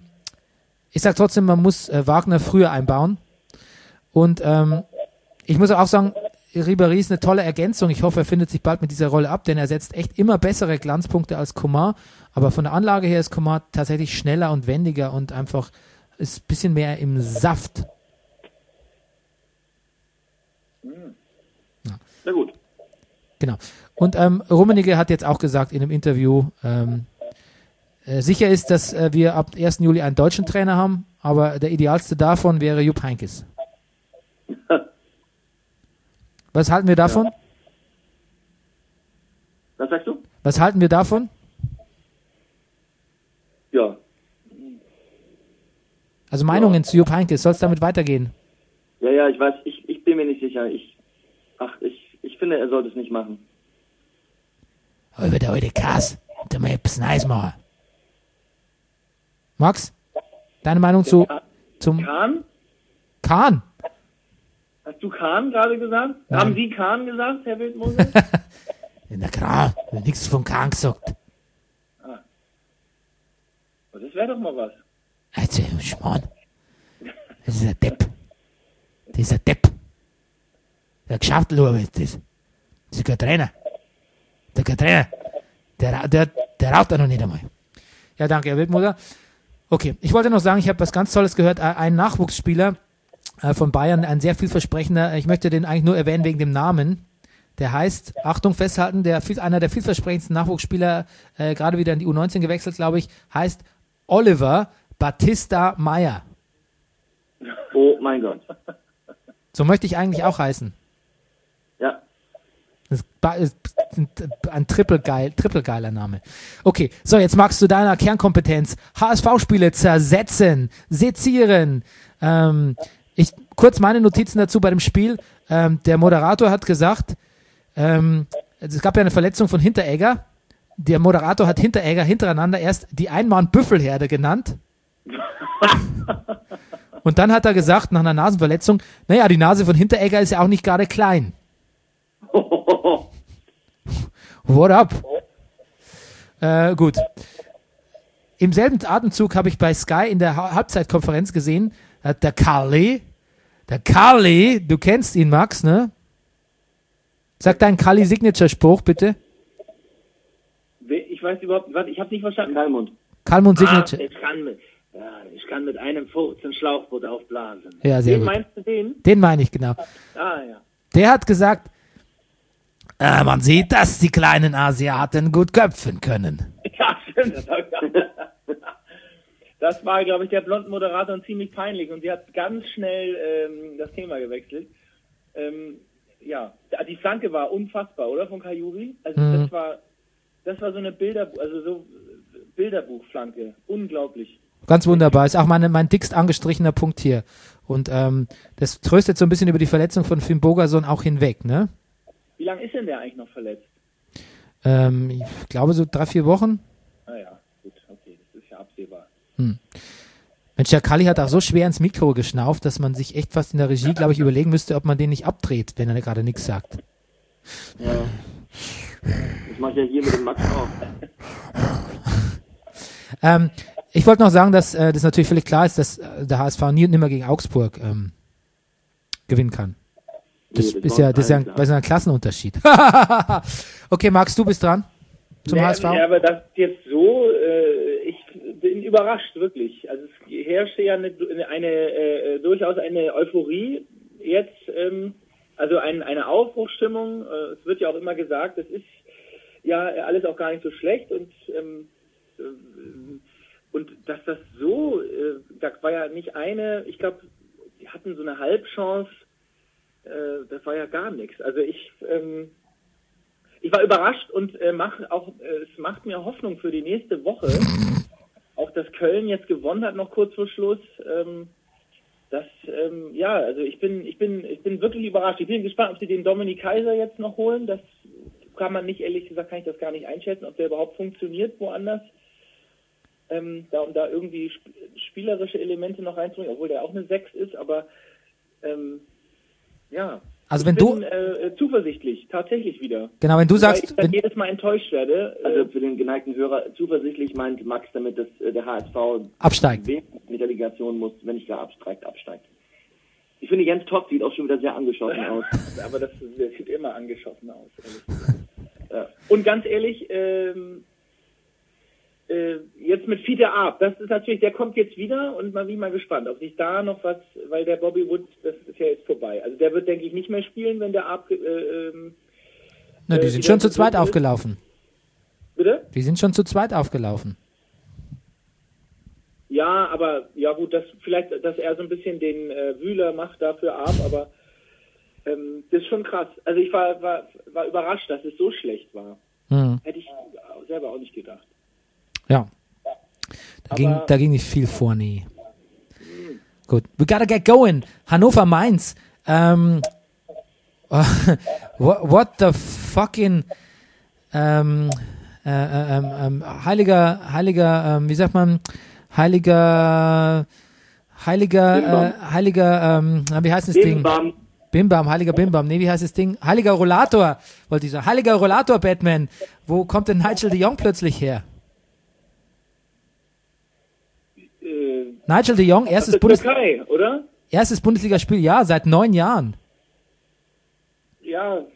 muss Wagner früher einbauen. Und ich muss auch sagen, Ribéry ist eine tolle Ergänzung. Ich hoffe, er findet sich bald mit dieser Rolle ab, denn er setzt echt immer bessere Glanzpunkte als Coman. Aber von der Anlage her ist Coman tatsächlich schneller und wendiger und einfach ist ein bisschen mehr im Saft. Ja. Sehr gut. Genau. Und Rummenigge hat jetzt auch gesagt in einem Interview, sicher ist, dass wir ab 1. Juli einen deutschen Trainer haben, aber der idealste davon wäre Jupp Heynckes. Was halten wir davon? Ja. Was sagst du? Was halten wir davon? Ja. Also Meinungen zu Jupp Heynckes, soll es damit weitergehen? Ja, ich weiß, ich bin mir nicht sicher. Ich finde, er sollte es nicht machen. Heute wird heute krass. Da mal etwas Neues machen. Max, deine Meinung zum Kahn? Kahn? Hast du Kahn gerade gesagt? Nein. Haben Sie Kahn gesagt, Herr Wildmoser? Na klar, nichts von Kahn gesagt. Das wäre doch mal was. Also, Schmarrn. Das ist ein Depp. Dieser Depp. Der Geschäftelhuber ist das. Das ist kein Trainer. Der raucht da noch nicht einmal. Ja, danke, Herr Wildmoser. Okay, ich wollte noch sagen, ich habe was ganz Tolles gehört. Ein Nachwuchsspieler von Bayern, ein sehr vielversprechender. Ich möchte den eigentlich nur erwähnen wegen dem Namen. Der heißt, Achtung, festhalten, einer der vielversprechendsten Nachwuchsspieler, gerade wieder in die U19 gewechselt, glaube ich, heißt Oliver Batista Meyer. Oh mein Gott. So möchte ich eigentlich auch heißen. Ja. Das ist ein trippelgeiler Name. Okay, so jetzt magst du deiner Kernkompetenz HSV-Spiele zersetzen, sezieren. Kurz meine Notizen dazu bei dem Spiel. Der Moderator hat gesagt, es gab ja eine Verletzung von Hinteregger. Der Moderator hat Hinteregger hintereinander erst die Einmann-Büffelherde genannt. Und dann hat er gesagt, nach einer Nasenverletzung, naja, die Nase von Hinteregger ist ja auch nicht gerade klein. What up? Gut. Im selben Atemzug habe ich bei Sky in der Halbzeitkonferenz gesehen, hat der Carly, du kennst ihn, Max, ne? Sag deinen Carly-Signature-Spruch, bitte. Ich weiß überhaupt, ich habe nicht verstanden. Kalmund Signature. Ich kann mit einem Furz ein Schlauchboot aufblasen. Ja, sehr gut. Meinst du den? Den meine ich, genau. Ah, ja. Der hat gesagt, man sieht, dass die kleinen Asiaten gut köpfen können. Ja, stimmt. Das war, glaube ich, der blonden Moderator ziemlich peinlich und sie hat ganz schnell das Thema gewechselt. Ja, die Flanke war unfassbar, oder? Von Kajubi. Also das war so eine Bilderbuchflanke. Unglaublich. Ganz wunderbar. Ist auch mein dickst angestrichener Punkt hier. Und das tröstet so ein bisschen über die Verletzung von Finn Bogerson auch hinweg, ne? Wie lange ist denn der eigentlich noch verletzt? Ich glaube so 3-4 Wochen. Ah ja, gut, okay, das ist ja absehbar. Mensch, der Kalli hat auch so schwer ins Mikro geschnauft, dass man sich echt fast in der Regie, glaube ich, überlegen müsste, ob man den nicht abdreht, wenn er gerade nichts sagt. Ja. Das mache ich ja hier mit dem Max auch. Ich wollte noch sagen, dass das natürlich völlig klar ist, dass der HSV nie und nimmer gegen Augsburg gewinnen kann. Das ist ja ein Klassenunterschied. Okay, Max, du bist dran zum HSV. Ja, aber das jetzt so, ich bin überrascht, wirklich. Also es herrscht ja durchaus eine Euphorie jetzt, also eine Aufbruchsstimmung. Es wird ja auch immer gesagt, es ist ja alles auch gar nicht so schlecht und dass das so, da war ja nicht ich glaube, die hatten so eine Halbchance, das war ja gar nichts. Also ich war überrascht und es macht mir Hoffnung für die nächste Woche, auch dass Köln jetzt gewonnen hat, noch kurz vor Schluss. Also ich bin wirklich überrascht. Ich bin gespannt, ob sie den Dominik Kaiser jetzt noch holen. Das kann man nicht, ehrlich gesagt, kann ich das gar nicht einschätzen, ob der überhaupt funktioniert woanders. Um da irgendwie spielerische Elemente noch reinzubringen, obwohl der auch eine 6 ist, aber ja. Also wenn ich bin zuversichtlich, tatsächlich wieder. Genau, wenn du sagst, ich dann jedes Mal enttäuscht werde. Also für den geneigten Hörer, zuversichtlich meint Max damit, dass der HSV absteigt. Mit der Relegation muss, wenn nicht gar absteigt. Ich finde, Jens Todt sieht auch schon wieder sehr angeschossen aus. Aber das sieht immer angeschossen aus. Ja. Und ganz ehrlich, jetzt mit Fiete Arp, das ist natürlich, der kommt jetzt wieder und bin mal gespannt, ob sich da noch was, weil der Bobby Wood, das ist ja jetzt vorbei. Also der wird, denke ich, nicht mehr spielen, wenn der Arp die sind schon zu zweit aufgelaufen. Bitte? Die sind schon zu zweit aufgelaufen. Ja, aber ja gut, dass er so ein bisschen den Wühler macht da für Arp, aber das ist schon krass. Also ich war überrascht, dass es so schlecht war. Hätte ich selber auch nicht gedacht. Ja. Da ging nicht viel vor, nee. Gut. We gotta get going. Hannover Mainz. What the fucking heiliger, wie sagt man? Heiliger, wie heißt das Ding? Bimbam, heiliger Bimbam. Nee, wie heißt das Ding? Heiliger Rollator, wollte ich sagen. Heiliger Rollator Batman. Wo kommt denn Nigel de Jong plötzlich her? Nigel de Jong, erstes Bundesligaspiel, ja, seit 9 Jahren. Ja,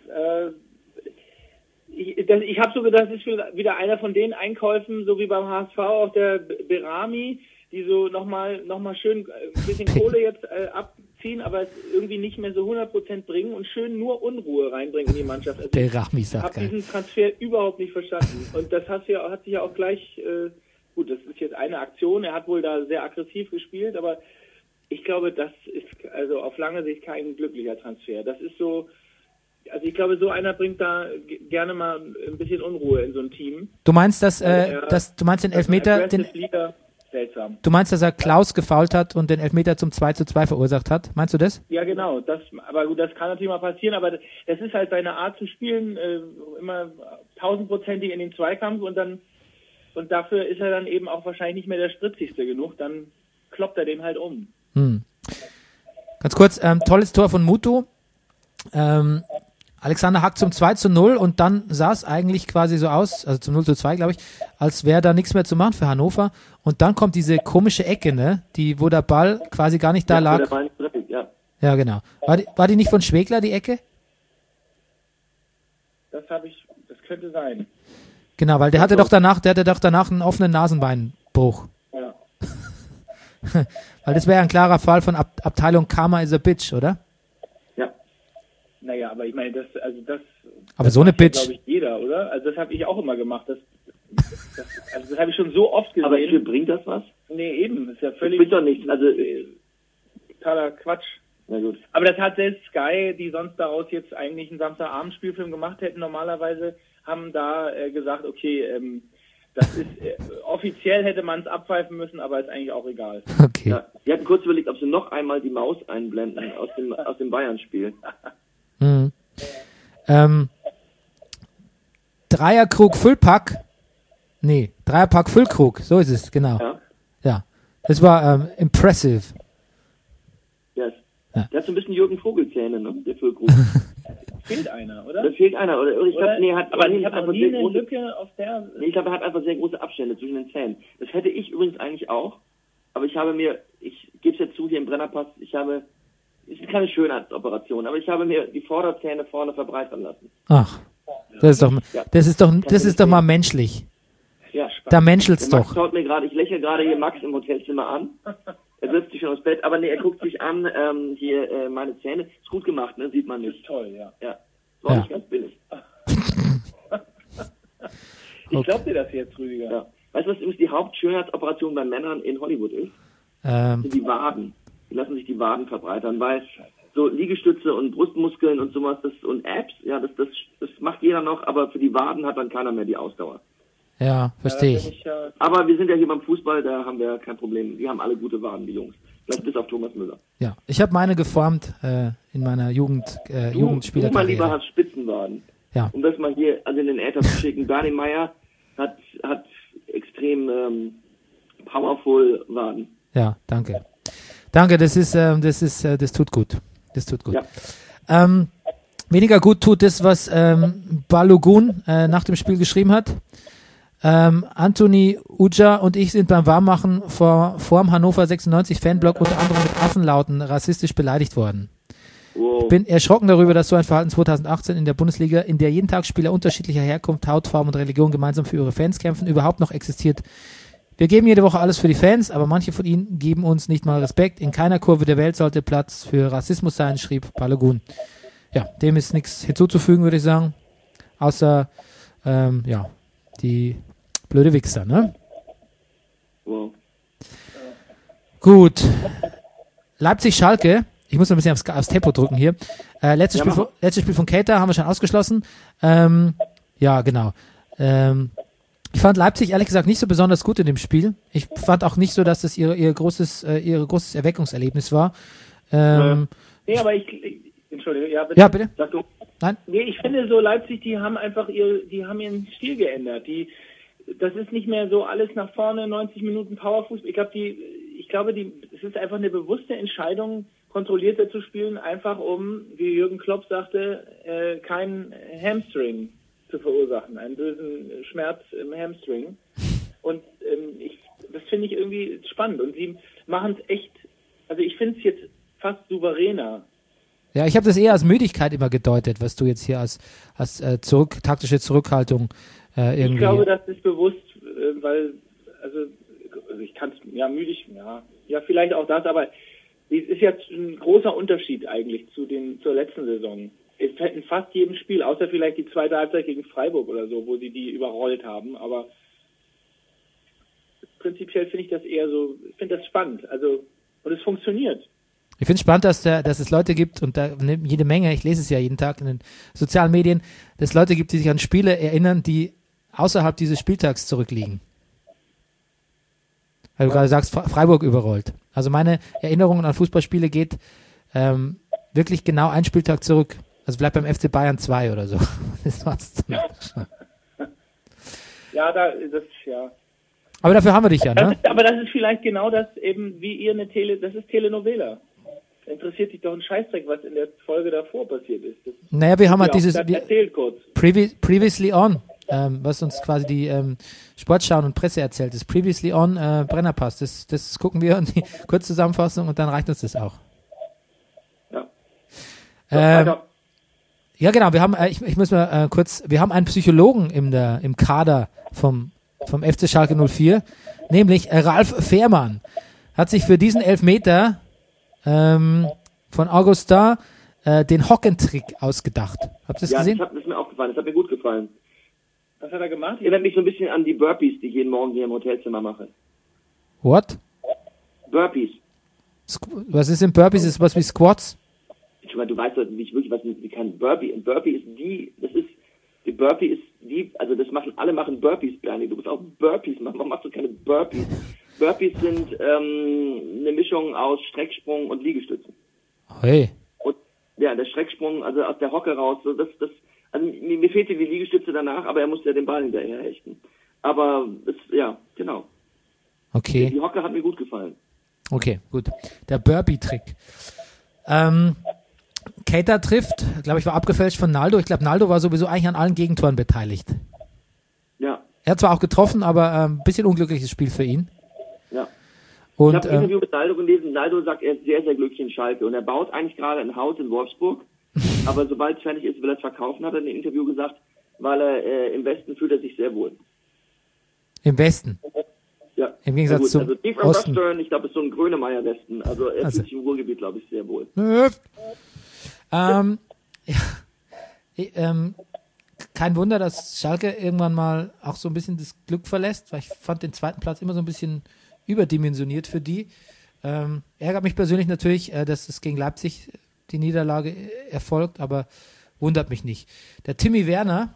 ich habe so gedacht, das ist wieder einer von den Einkäufen, so wie beim HSV, auch der Berami, die so nochmal schön ein bisschen Kohle jetzt ziehen, aber es irgendwie nicht mehr so 100% bringen und schön nur Unruhe reinbringen in die Mannschaft. Also Der Rachmi ich sagt habe geil. diesen Transfer überhaupt nicht verstanden. Und das hat sich ja auch gleich, gut, das ist jetzt eine Aktion, er hat wohl da sehr aggressiv gespielt, aber ich glaube, das ist also auf lange Sicht kein glücklicher Transfer. Das ist so, also ich glaube, so einer bringt da gerne mal ein bisschen Unruhe in so ein Team. Du meinst, du meinst den Elfmeter, seltsam. du meinst, dass er Klaus gefoult hat und den Elfmeter zum 2:2 verursacht hat? Meinst du das? Ja, genau. Aber gut, das kann natürlich mal passieren, aber das ist halt seine Art zu spielen, immer 1000%ig in den Zweikampf und dafür ist er dann eben auch wahrscheinlich nicht mehr der spritzigste genug, dann kloppt er den halt um. Ganz kurz, tolles Tor von Mutu. Alexander Hack zum 2:0 und dann sah es eigentlich quasi so aus, also zum 0:2, glaube ich, als wäre da nichts mehr zu machen für Hannover. Und dann kommt diese komische Ecke, ne, wo der Ball quasi gar nicht da lag. Der Ball nicht trifft, ja. Ja, genau. War die nicht von Schwegler, die Ecke? Das könnte sein. Genau, weil der hatte doch danach einen offenen Nasenbeinbruch. Ja. Weil das wäre ein klarer Fall von Abteilung Karma is a Bitch, oder? Ja. Naja, aber ich meine, Aber so eine macht ja, Bitch. glaube ich, jeder, oder? Also das habe ich auch immer gemacht. Das habe ich schon so oft gesehen. Aber bringt das was? Nee, eben. Das ist ja Das völlig bringt doch nichts. Also, totaler Quatsch. na gut. Aber das hat selbst Sky, die sonst daraus jetzt eigentlich einen Samstagabendspielfilm gemacht hätten, normalerweise, haben da gesagt, okay, das ist offiziell hätte man es abpfeifen müssen, aber ist eigentlich auch egal. Okay. Ja, wir hatten kurz überlegt, ob sie noch einmal die Maus einblenden aus dem Bayern-Spiel. Dreierkrug Füllpack. Nee, Dreierpack Füllkrug, so ist es, genau. Ja. Das war impressive. Yes. Ja. Der hat so ein bisschen Jürgen Vogel-Zähne, ne? Der Füllkrug. Fehlt einer, oder? Da fehlt einer, oder? Ich glaube, ich habe noch nie eine Lücke auf der... Nee, ich glaube, er hat einfach sehr große Abstände zwischen den Zähnen. Das hätte ich übrigens eigentlich auch, aber ich gebe es jetzt zu, hier im Brennerpass, es ist keine Schönheitsoperation, aber ich habe mir die Vorderzähne vorne verbreitern lassen. Ach, das ist doch mal menschlich. Ja, Da menschelt's der Max doch. schaut mir gerade, ich lächle gerade hier Max im Hotelzimmer an. Er setzt sich schon aufs Bett, aber nee, er guckt sich an, meine Zähne. Ist gut gemacht, ne? Sieht man nicht. Toll, ja. Ja. War Ja. nicht ganz billig. Ich glaube dir das jetzt, Rüdiger. Ja. Weißt du, was übrigens die Hauptschönheitsoperation bei Männern in Hollywood ist? Sind die Waden. Die lassen sich die Waden verbreitern, weil so Liegestütze und Brustmuskeln und sowas, und Abs, ja, das macht jeder noch, aber für die Waden hat dann keiner mehr die Ausdauer. Ja, verstehe ich. Aber wir sind ja hier beim Fußball, da haben wir kein Problem. Die haben alle gute Waden, die Jungs. Vielleicht bis auf Thomas Müller. Ja, ich habe meine geformt in meiner Du, mein Lieber, Jugendspielerkarriere. hast Spitzenwaden. Ja. Um das mal hier in den Äther zu schicken. Bernie Meyer hat extrem powerful Waden. Ja, danke. Danke, das tut gut. Das tut gut. Ja. Weniger gut tut das, was Balogun nach dem Spiel geschrieben hat. Anthony Uja und ich sind beim Warmmachen vorm Hannover 96 Fanblock unter anderem mit Affenlauten rassistisch beleidigt worden. Wow. Ich bin erschrocken darüber, dass so ein Verhalten 2018 in der Bundesliga, in der jeden Tag Spieler unterschiedlicher Herkunft, Hautfarben und Religion gemeinsam für ihre Fans kämpfen, überhaupt noch existiert. Wir geben jede Woche alles für die Fans, aber manche von ihnen geben uns nicht mal Respekt. In keiner Kurve der Welt sollte Platz für Rassismus sein, schrieb Balogun. Ja, dem ist nichts hinzuzufügen, würde ich sagen. Außer, die blöde Wichser, ne? Wow. Gut. Leipzig-Schalke. Ich muss noch ein bisschen aufs Tempo drücken hier. Letztes Spiel von Keita haben wir schon ausgeschlossen. Ja, genau. Ich fand Leipzig ehrlich gesagt nicht so besonders gut in dem Spiel. Ich fand auch nicht so, dass das ihr großes Erweckungserlebnis war. Nee, aber Entschuldige, ja bitte. Ja, bitte. Sag du. Nein? Nee, ich finde so Leipzig, die haben einfach ihren Stil geändert. Das ist nicht mehr so alles nach vorne, 90 Minuten Powerfußball. Ich glaube, es ist einfach eine bewusste Entscheidung, kontrollierter zu spielen, einfach um, wie Jürgen Klopp sagte, keinen Hamstring zu verursachen, einen bösen Schmerz im Hamstring. Und das finde ich irgendwie spannend. Und sie machen es echt, also ich finde es jetzt fast souveräner. Ja, ich habe das eher als Müdigkeit immer gedeutet, was du jetzt hier als taktische Zurückhaltung irgendwie... Ich glaube, das ist bewusst, weil, also ich kann es, ja, müdig, ja, vielleicht auch das, aber Das ist ja ein großer Unterschied eigentlich zur letzten Saison. Es fällt in fast jedem Spiel, außer vielleicht die zweite Halbzeit gegen Freiburg oder so, wo sie die überrollt haben. Aber prinzipiell finde ich das eher so, ich finde das spannend. Also, und es funktioniert. Ich finde es spannend, dass es Leute gibt, und da jede Menge, ich lese es ja jeden Tag in den sozialen Medien, dass es Leute gibt, die sich an Spiele erinnern, die außerhalb dieses Spieltags zurückliegen. Weil du gerade sagst, Freiburg überrollt. Also meine Erinnerungen an Fußballspiele geht wirklich genau einen Spieltag zurück. Also vielleicht beim FC Bayern 2 oder so. Das war's. Ja, ja. Aber dafür haben wir dich ja, ne? Aber das ist vielleicht genau das eben, wie ihr das ist Telenovela. Interessiert dich doch ein Scheißdreck, was in der Folge davor passiert ist. Naja, wir haben halt dieses erzählt kurz. Previously on, was uns quasi die Sportschau und Presse erzählt ist. Previously on Brennerpass. Das gucken wir und die Kurzzusammenfassung und dann reicht uns das auch. Ja. Ja, genau. Wir haben, ich muss mal kurz, wir haben einen Psychologen im Kader vom FC Schalke 04, nämlich Ralf Fährmann, hat sich für diesen Elfmeter von Augustin den Hockentrick ausgedacht. Habt ihr das gesehen? Ja, das ist mir aufgefallen. Das hat mir gut gefallen. Was hat er gemacht? Erinnert mich so ein bisschen an die Burpees, die ich jeden Morgen hier im Hotelzimmer mache. What? Burpees. Was ist denn Burpees? Ist was wie Squats? Ich meine, du weißt doch nicht wirklich, wie kann Burpee. Ein Burpee ist die Burpee ist die, also alle machen Burpees, Bernie. Du musst auch Burpees machen. Warum machst du keine Burpees? Burpees sind eine Mischung aus Strecksprung und Liegestützen. Hey. Und ja, der Strecksprung, also aus der Hocke raus, so also mir fehlte die Liegestütze danach, aber er musste ja den Ball hinterher hechten. Aber ja, genau. Okay. Die Hocke hat mir gut gefallen. Okay, gut. Der Burpee-Trick. Keita trifft, glaube ich, war abgefälscht von Naldo. Ich glaube, Naldo war sowieso eigentlich an allen Gegentoren beteiligt. Ja. Er hat zwar auch getroffen, aber ein bisschen unglückliches Spiel für ihn. Ja. Und, ich habe ein Interview mit Naldo gelesen. Naldo sagt, er ist sehr, sehr glücklich in Schalke. Und er baut eigentlich gerade ein Haus in Wolfsburg. Aber sobald es fertig ist, will er es verkaufen, hat er in dem Interview gesagt, weil er im Westen fühlt er sich sehr wohl. Im Westen? Ja. Im Gegensatz zum also Steve Osten. Western, ich glaube, ist so ein Grönemeyer-Westen. Also er fühlt sich im Ruhrgebiet, glaube ich, sehr wohl. Kein Wunder, dass Schalke irgendwann mal auch so ein bisschen das Glück verlässt, weil ich fand den zweiten Platz immer so ein bisschen überdimensioniert für die. Ärgert mich persönlich natürlich, dass es gegen Leipzig die Niederlage erfolgt, aber wundert mich nicht. Der Timo Werner,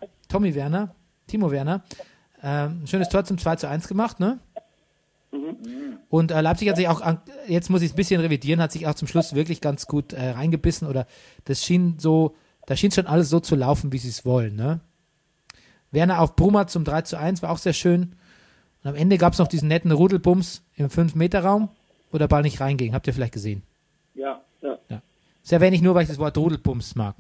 ein schönes Tor zum 2:1 gemacht, ne? Und Leipzig hat sich auch, jetzt muss ich es ein bisschen revidieren, hat sich auch zum Schluss wirklich ganz gut reingebissen, oder da schien schon alles so zu laufen, wie sie es wollen, ne? Werner auf Bruma zum 3:1 war auch sehr schön. Und am Ende gab es noch diesen netten Rudelbums im 5-Meter-Raum, wo der Ball nicht reinging. Habt ihr vielleicht gesehen? Ja. Das erwähne ich nur, weil ich das Wort Rudelbums mag.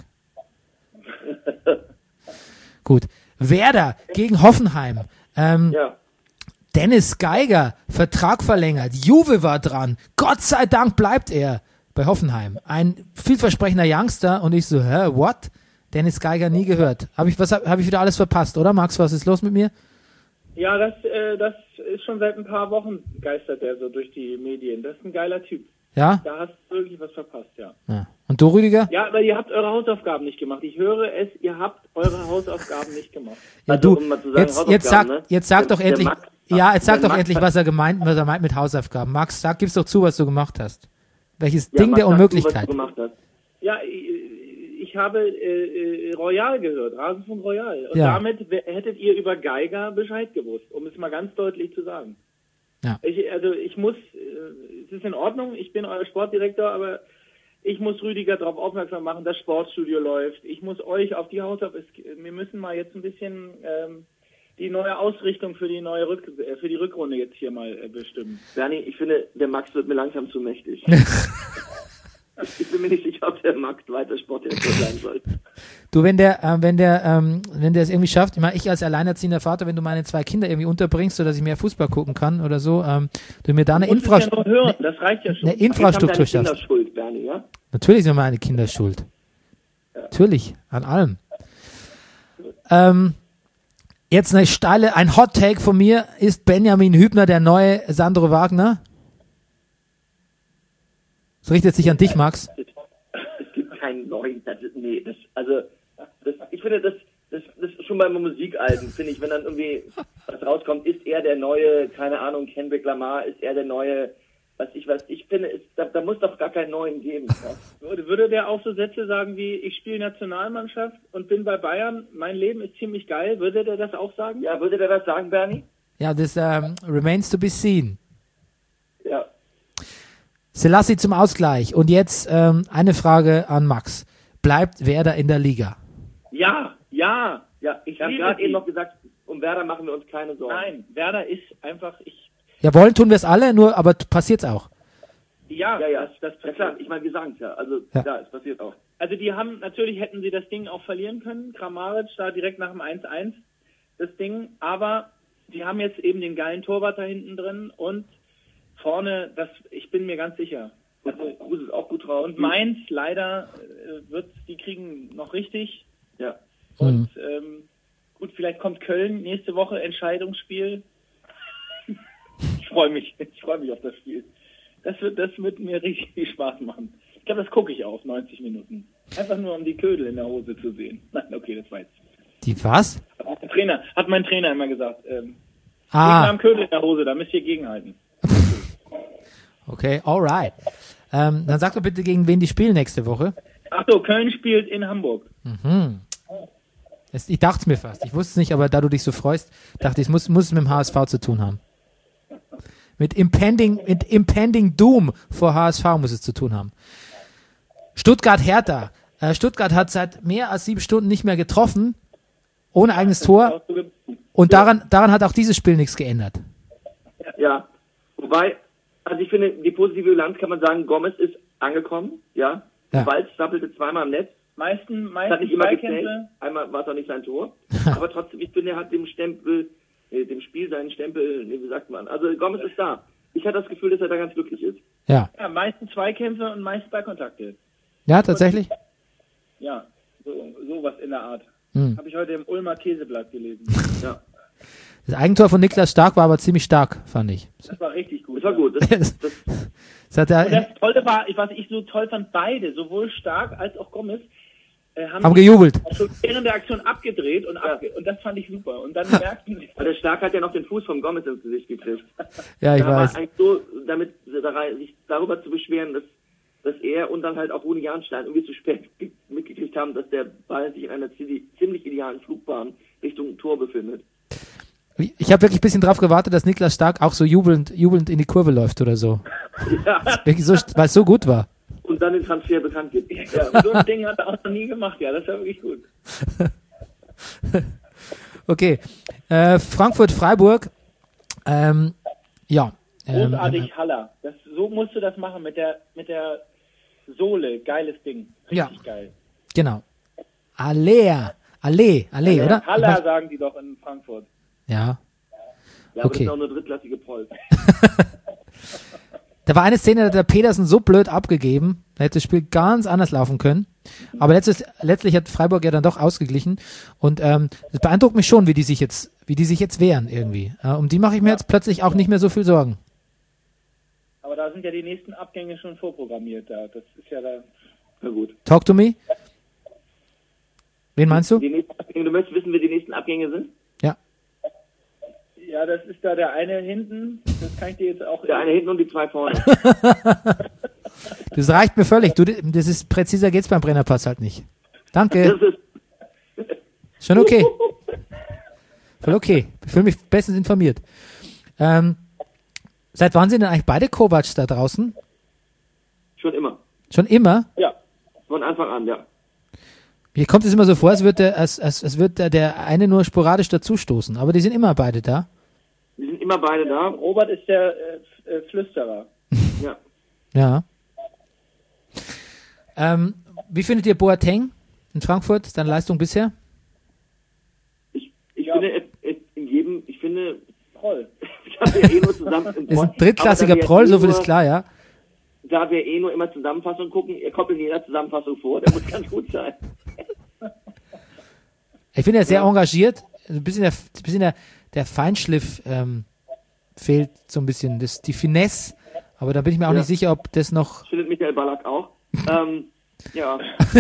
Gut. Werder gegen Hoffenheim. Ja. Dennis Geiger, Vertrag verlängert. Juve war dran. Gott sei Dank bleibt er bei Hoffenheim. Ein vielversprechender Youngster. Und ich so, what? Dennis Geiger nie gehört. Hab ich wieder alles verpasst, oder Max? Was ist los mit mir? Ja, das ist schon seit ein paar Wochen geistert der so durch die Medien. Das ist ein geiler Typ. Ja? Da hast du wirklich was verpasst, ja. Und du, Rüdiger? Ja, aber ihr habt eure Hausaufgaben nicht gemacht. Ich höre es, ihr habt eure Hausaufgaben nicht gemacht. Ja, Also, du, um mal zu sagen, jetzt sag doch endlich, Max endlich, was er meint mit Hausaufgaben. Max, gib's doch zu, was du gemacht hast. Welches Ding Max, der Unmöglichkeit. was du gemacht hast. Ja, ich habe Royal gehört, Rasenfunk Royal. Und Ja. damit hättet ihr über Geiger Bescheid gewusst, um es mal ganz deutlich zu sagen. Ja. Es ist in Ordnung, ich bin euer Sportdirektor, aber ich muss Rüdiger darauf aufmerksam machen, das Sportstudio läuft. Ich muss euch auf die Hausaufgaben, wir müssen mal jetzt ein bisschen die neue Ausrichtung für die Rückrunde jetzt hier mal bestimmen. Bernie, ich finde, der Max wird mir langsam zu mächtig. Ich bin mir nicht sicher, ob der Max weiter Sportdirektor sein soll. Du, wenn der es irgendwie schafft, ich als alleinerziehender Vater, wenn du meine 2 Kinder irgendwie unterbringst, sodass ich mehr Fußball gucken kann oder so, du mir da eine Infrastruktur, ja hören, das reicht ja schon. eine Infrastruktur Jetzt haben deine schaffst. Kinder Schuld, Bernie, ja? Natürlich sind meine Kinder schuld. Ja. Natürlich, an allem. Jetzt ein Hot Take von mir, ist Benjamin Hübner der neue Sandro Wagner? Das richtet sich an dich, Max. Es gibt keinen neuen. Ich finde, das ist schon bei Musikalben, finde ich, wenn dann irgendwie was rauskommt, ist er der neue, keine Ahnung, Kendrick Lamar, ist er der neue, was ich finde, da muss doch gar keinen neuen geben. Ja. Würde der auch so Sätze sagen wie, ich spiele Nationalmannschaft und bin bei Bayern, mein Leben ist ziemlich geil, würde der das auch sagen? Ja, würde der das sagen, Bernie? Ja, das remains to be seen. Ja. Selassie zum Ausgleich. Und jetzt eine Frage an Max. Bleibt Werder in der Liga? Ja. Ich habe gerade eben noch gesagt, um Werder machen wir uns keine Sorgen. Nein, Werder ist einfach, Ja, wollen tun wir es alle, nur aber passiert's auch. Ja, das ja klar, ich meine, wir sagen es ja. Also, Ja. es passiert auch. Also die haben, natürlich hätten sie das Ding auch verlieren können, Kramaric da direkt nach dem 1-1 das Ding, aber die haben jetzt eben den geilen Torwart da hinten drin und vorne, ich bin mir ganz sicher. Also, Kruse ist auch gut drauf. Und Mainz, leider, die kriegen noch richtig. Ja. Und gut, vielleicht kommt Köln nächste Woche, Entscheidungsspiel. Ich freue mich auf das Spiel. Das wird mir richtig viel Spaß machen. Ich glaube, das gucke ich auch, 90 Minuten. Einfach nur, um die Ködel in der Hose zu sehen. Nein, okay, das war jetzt. Die was? Hat mein Trainer immer gesagt. Gegner haben Ködel in der Hose, da müsst ihr gegenhalten. Okay, alright. Dann sag doch bitte, gegen wen die spielen nächste Woche. Ach so, Köln spielt in Hamburg. Ich dachte es mir fast. Ich wusste es nicht, aber da du dich so freust, dachte ich, es muss mit dem HSV zu tun haben. Mit Impending Doom vor HSV muss es zu tun haben. Stuttgart-Hertha. Stuttgart hat seit mehr als 7 Stunden nicht mehr getroffen, ohne eigenes Tor. Und daran hat auch dieses Spiel nichts geändert. Ja, wobei, also ich finde, die positive Bilanz kann man sagen, Gomez ist angekommen, ja. Walz stappelte zweimal am Netz. Meisten hat nicht immer gezählt. Einmal war es auch nicht sein Tor. Aber trotzdem, ich finde, er hat dem Spiel seinen Stempel, wie sagt man. Also Gomez ist da. Ich hatte das Gefühl, dass er da ganz glücklich ist. Ja, meisten Zweikämpfe und meisten Ballkontakte. Ja, tatsächlich? Ja, sowas in der Art. Habe ich heute im Ulmer Käseblatt gelesen. Ja. Das Eigentor von Niklas Stark war aber ziemlich stark, fand ich. Das war richtig gut. Das war gut. Das Tolle war, was ich so toll fand, beide, sowohl Stark als auch Gomez, haben gejubelt. Schon während der Aktion abgedreht und das fand ich super. Und dann merkten sie... Der Stark hat ja noch den Fuß vom Gomez ins Gesicht gekriegt. Ja, ich weiß. Eigentlich so, sich darüber zu beschweren, dass er und dann halt auch Rune Jahnstein irgendwie zu spät mitgekriegt haben, dass der Ball sich in einer ziemlich idealen Flugbahn Richtung Tor befindet. Ich habe wirklich ein bisschen drauf gewartet, dass Niklas Stark auch so jubelnd in die Kurve läuft oder so. Ja. Wirklich so, weil es so gut war. Und dann den Transfer bekannt gibt. Ja, so ein Ding hat er auch noch nie gemacht, ja, das war wirklich gut. Okay, Frankfurt-Freiburg, Großartig Haller. So musst du das machen mit der Sohle, geiles Ding. Richtig geil. Genau. Allee, oder? Haller sagen die doch in Frankfurt. Ja. Ja, aber okay. das ist auch eine drittklassige Preuß. Da war eine Szene, da hat der Petersen so blöd abgegeben, da hätte das Spiel ganz anders laufen können. Aber letztlich hat Freiburg ja dann doch ausgeglichen. Und das beeindruckt mich schon, wie die sich jetzt wehren irgendwie. Um die mache ich mir jetzt plötzlich auch nicht mehr so viel Sorgen. Aber da sind ja die nächsten Abgänge schon vorprogrammiert da. Das ist ja da. Na gut. Talk to me. Wen meinst du? Du möchtest wissen, wer die nächsten Abgänge sind? Ja. Ja, das ist da der eine hinten. Das kann ich dir jetzt auch... Der eine hinten und die 2 vorne. Das reicht mir völlig. Das ist präziser geht's beim Brennerpass halt nicht. Danke. Schon okay. Voll okay. Ich fühle mich bestens informiert. Seit wann sind denn eigentlich beide Kovacs da draußen? Schon immer. Schon immer? Ja. Von Anfang an, ja. Mir kommt es immer so vor, als würde der eine nur sporadisch dazustoßen. Aber die sind immer beide da. Die sind immer beide da. Robert ist der Flüsterer. Ja. Ja. Wie findet ihr Boateng in Frankfurt, seine Leistung bisher? Ich finde, Proll. dass wir nur zusammen Ist ein drittklassiger Proll, so viel ist klar, ja. Da wir nur immer Zusammenfassung gucken, ihr kommt in jeder Zusammenfassung vor, der muss ganz gut sein. Ich finde, er ist sehr engagiert. Ein bisschen der Feinschliff fehlt so ein bisschen. Die Finesse Aber da bin ich mir auch nicht sicher, ob das noch... Findet Michael Ballack auch. Ja.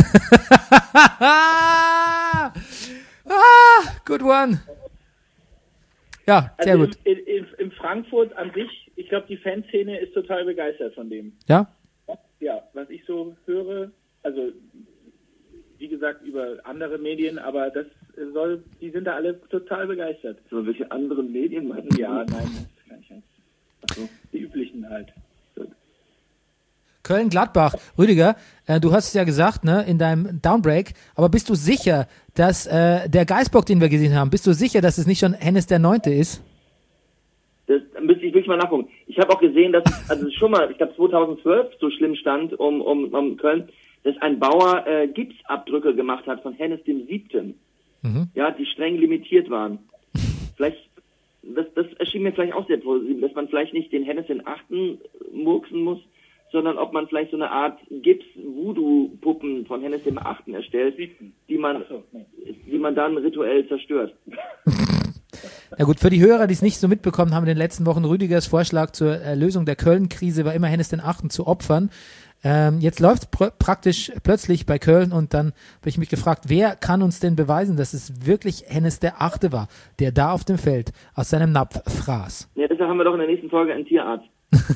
Good one. Ja, sehr Also gut. in Frankfurt an sich, ich glaube, die Fanszene ist total begeistert von dem. Ja? Ja, was ich so höre, also wie gesagt über andere Medien, aber die sind da alle total begeistert. So, welche anderen Medien meinen Sie? Ja, nein, das kann ich nicht. Achso, die üblichen halt. Köln-Gladbach. Rüdiger, du hast es ja gesagt, ne, in deinem Downbreak, aber bist du sicher, dass der Geisbock, den wir gesehen haben, bist du sicher, dass es nicht schon Hennes der 9. ist? Das müsste ich wirklich mal nachgucken. Ich habe auch gesehen, dass also schon mal, ich glaube 2012 so schlimm stand um Köln, dass ein Bauer Gipsabdrücke gemacht hat von Hennes dem 7. Ja, die streng limitiert waren. Vielleicht, das erschien mir vielleicht auch sehr positiv, dass man vielleicht nicht den Hennes den 8. murksen muss, sondern ob man vielleicht so eine Art Gips-Voodoo-Puppen von Hennes dem 8. erstellt, die man dann rituell zerstört. Na gut, für die Hörer, die es nicht so mitbekommen haben, in den letzten Wochen Rüdigers Vorschlag zur Lösung der Köln-Krise war immer Hennes den 8. zu opfern. Jetzt läuft es praktisch plötzlich bei Köln und dann habe ich mich gefragt, wer kann uns denn beweisen, dass es wirklich Hennes der 8. war, der da auf dem Feld aus seinem Napf fraß? Ja, deshalb haben wir doch in der nächsten Folge einen Tierarzt.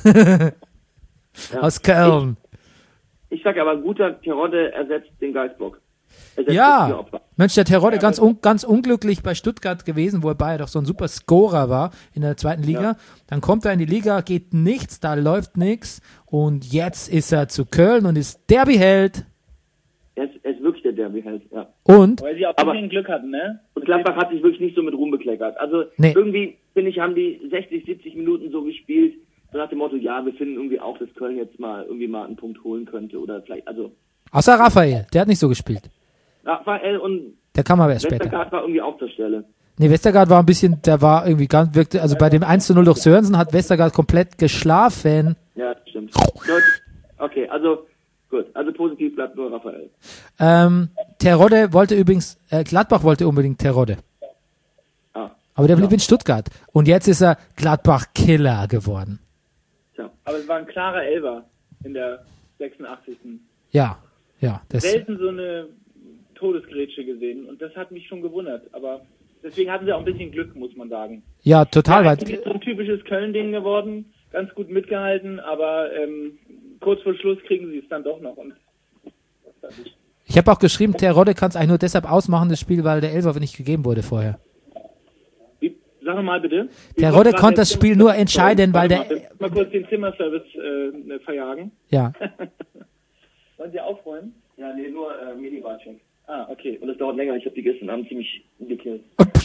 Ja. Aus Köln. Ich sage aber, guter Terodde ersetzt den Geisbock. Ja, Mensch, der Terodde ganz unglücklich bei Stuttgart gewesen, wobei er doch so ein super Scorer war in der 2. Liga. Ja. Dann kommt er in die Liga, geht nichts, da läuft nichts und jetzt ist er zu Köln und ist Derby-Held. Er ist wirklich der Derby-Held, ja. Und? Weil sie auch ein bisschen Glück hatten, ne? Und Gladbach hat sich wirklich nicht so mit Ruhm bekleckert. Also irgendwie, finde ich, haben die 60, 70 Minuten so gespielt, so nach dem Motto, ja, wir finden irgendwie auch, dass Köln jetzt mal einen Punkt holen könnte oder vielleicht, also... Außer Raphael, der hat nicht so gespielt. Raphael und der kam aber erst später. Westergaard war irgendwie auch zur Stelle. Nee, Westergaard war ein bisschen, der war irgendwie wirkte, also bei dem 1:0 durch Sörensen hat Westergaard komplett geschlafen. Ja, stimmt. Okay, also gut, also positiv bleibt nur Raphael. Terodde wollte übrigens, Gladbach wollte unbedingt Terodde. Aber der blieb in Stuttgart. Und jetzt ist er Gladbach-Killer geworden. Aber es war ein klarer Elfer in der 86. Ja. Selten so eine Todesgrätsche gesehen und das hat mich schon gewundert, aber deswegen hatten sie auch ein bisschen Glück, muss man sagen. Ja, total. Ja, ist so ein typisches Köln-Ding geworden, ganz gut mitgehalten, aber kurz vor Schluss kriegen sie es dann doch noch. Und ich habe auch geschrieben, Terodde kann es eigentlich nur deshalb ausmachen, das Spiel, weil der Elfer nicht gegeben wurde vorher. Sag nochmal bitte. Terodde konnte das Spiel nur entscheiden, weil der... Mal kurz den Zimmerservice verjagen. Ja. Wollen Sie aufräumen? Ja, nee, nur Minibar-Check. Ah, okay. Und das dauert länger. Ich habe die gestern Abend ziemlich gekillt.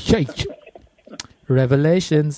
Revelations.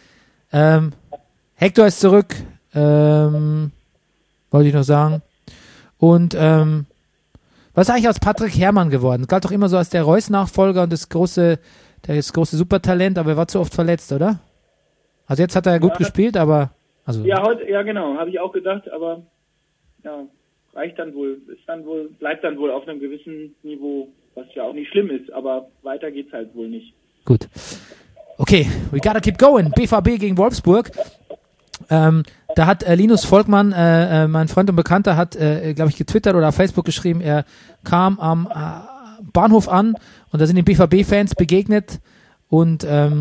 Hector ist zurück. Wollte ich noch sagen. Und was ist eigentlich aus Patrick Herrmann geworden? Galt doch immer so als der Reus-Nachfolger und das große Supertalent, aber er war zu oft verletzt, oder? Also jetzt hat er gut gespielt, aber... Ja, ja genau, habe ich auch gedacht, aber ja, reicht dann wohl, bleibt dann wohl auf einem gewissen Niveau, was ja auch nicht schlimm ist, aber weiter geht's halt wohl nicht. Gut. Okay, we gotta keep going. BVB gegen Wolfsburg. Da hat Linus Volkmann, mein Freund und Bekannter, hat, glaube ich, getwittert oder auf Facebook geschrieben, er kam am Bahnhof an und da sind den BVB-Fans begegnet und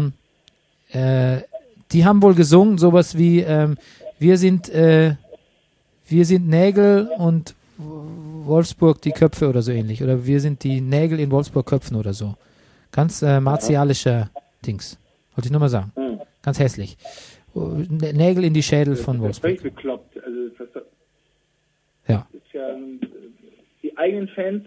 die haben wohl gesungen, sowas wie wir sind Nägel und Wolfsburg die Köpfe oder so ähnlich. Oder wir sind die Nägel in Wolfsburg Köpfen oder so. Ganz martialischer Dings. Wollte ich nur mal sagen. Ganz hässlich. Nägel in die Schädel von Wolfsburg. Das ist völlig bekloppt. Also, ja. Das ist ja die eigenen Fans.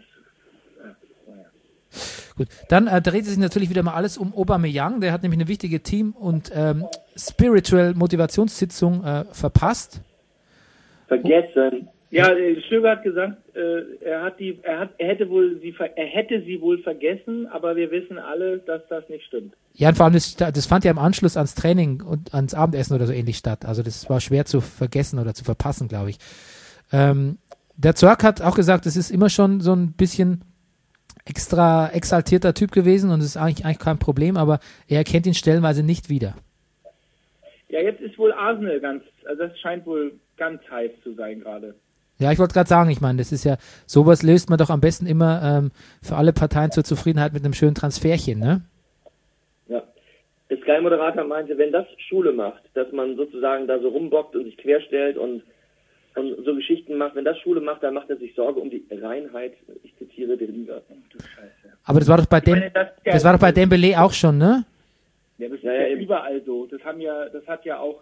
Gut, dann dreht sich natürlich wieder mal alles um Aubameyang. Der hat nämlich eine wichtige Team- und Spiritual Motivationssitzung verpasst. Vergessen. Ja, Stöger hat gesagt, er hätte sie wohl vergessen, aber wir wissen alle, dass das nicht stimmt. Ja, und vor allem das fand ja im Anschluss ans Training und ans Abendessen oder so ähnlich statt. Also das war schwer zu vergessen oder zu verpassen, glaube ich. Der Zörg hat auch gesagt, es ist immer schon so ein bisschen extra exaltierter Typ gewesen und es ist eigentlich kein Problem, aber er erkennt ihn stellenweise nicht wieder. Ja, jetzt ist wohl Arsenal also das scheint wohl ganz heiß zu sein gerade. Ja, ich wollte gerade sagen, ich meine, das ist ja, sowas löst man doch am besten immer für alle Parteien zur Zufriedenheit mit einem schönen Transferchen, ne? Ja. Der Sky-Moderator meinte, wenn das Schule macht, dass man sozusagen da so rumbockt und sich querstellt und so Geschichten macht, wenn das Schule macht, dann macht er sich Sorge um die Reinheit, ich zitiere, der Liga. Du Scheiße. Aber das war doch bei das war doch bei Dembélé auch schon, ne? Ja, das ist ja überall so. Das hat ja auch,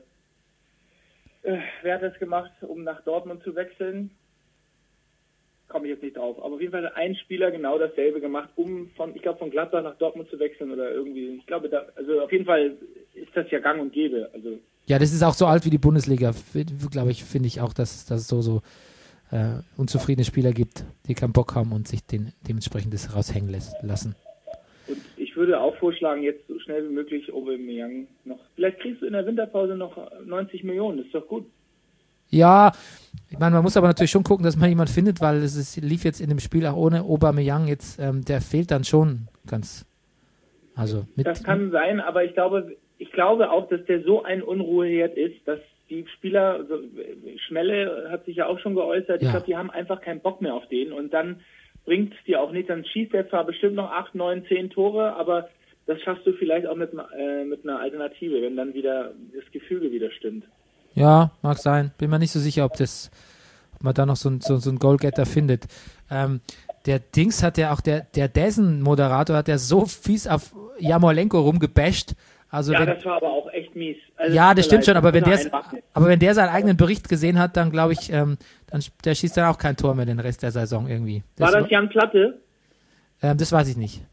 wer hat das gemacht, um nach Dortmund zu wechseln? Komme ich jetzt nicht drauf. Aber auf jeden Fall hat ein Spieler genau dasselbe gemacht, um von Gladbach nach Dortmund zu wechseln oder irgendwie. Ich glaube, also auf jeden Fall ist das ja gang und gäbe. Also Ja, das ist auch so alt wie die Bundesliga, glaube ich, finde ich auch, dass es so unzufriedene Spieler gibt, die keinen Bock haben und sich dementsprechend das raushängen lassen. Und ich würde auch vorschlagen, jetzt so schnell wie möglich Aubameyang noch. Vielleicht kriegst du in der Winterpause noch 90 Millionen, das ist doch gut. Ja, ich meine, man muss aber natürlich schon gucken, dass man jemanden findet, weil lief jetzt in dem Spiel auch ohne Aubameyang jetzt, der fehlt dann schon ganz. Also das kann sein, aber ich glaube auch, dass der so ein Unruheherd ist, dass die Spieler, also Schmelle hat sich ja auch schon geäußert, Ja. Ich glaube, die haben einfach keinen Bock mehr auf den und dann bringt es dir auch nicht, dann schießt er zwar bestimmt noch 8, 9, 10 Tore, aber das schaffst du vielleicht auch mit einer Alternative, wenn dann wieder das Gefüge wieder stimmt. Ja, mag sein. Bin mir nicht so sicher, ob man da noch so einen Goalgetter findet. Der Dings hat ja auch, der Dazen-Moderator hat ja so fies auf Jarmolenko rumgebasht. Also Ja, das war aber auch echt mies. Also ja, tut das mir stimmt leid, schon, aber das wenn der seinen eigenen Bericht gesehen hat, dann glaube ich, der schießt dann auch kein Tor mehr den Rest der Saison irgendwie. War das Jan Platte? Das weiß ich nicht.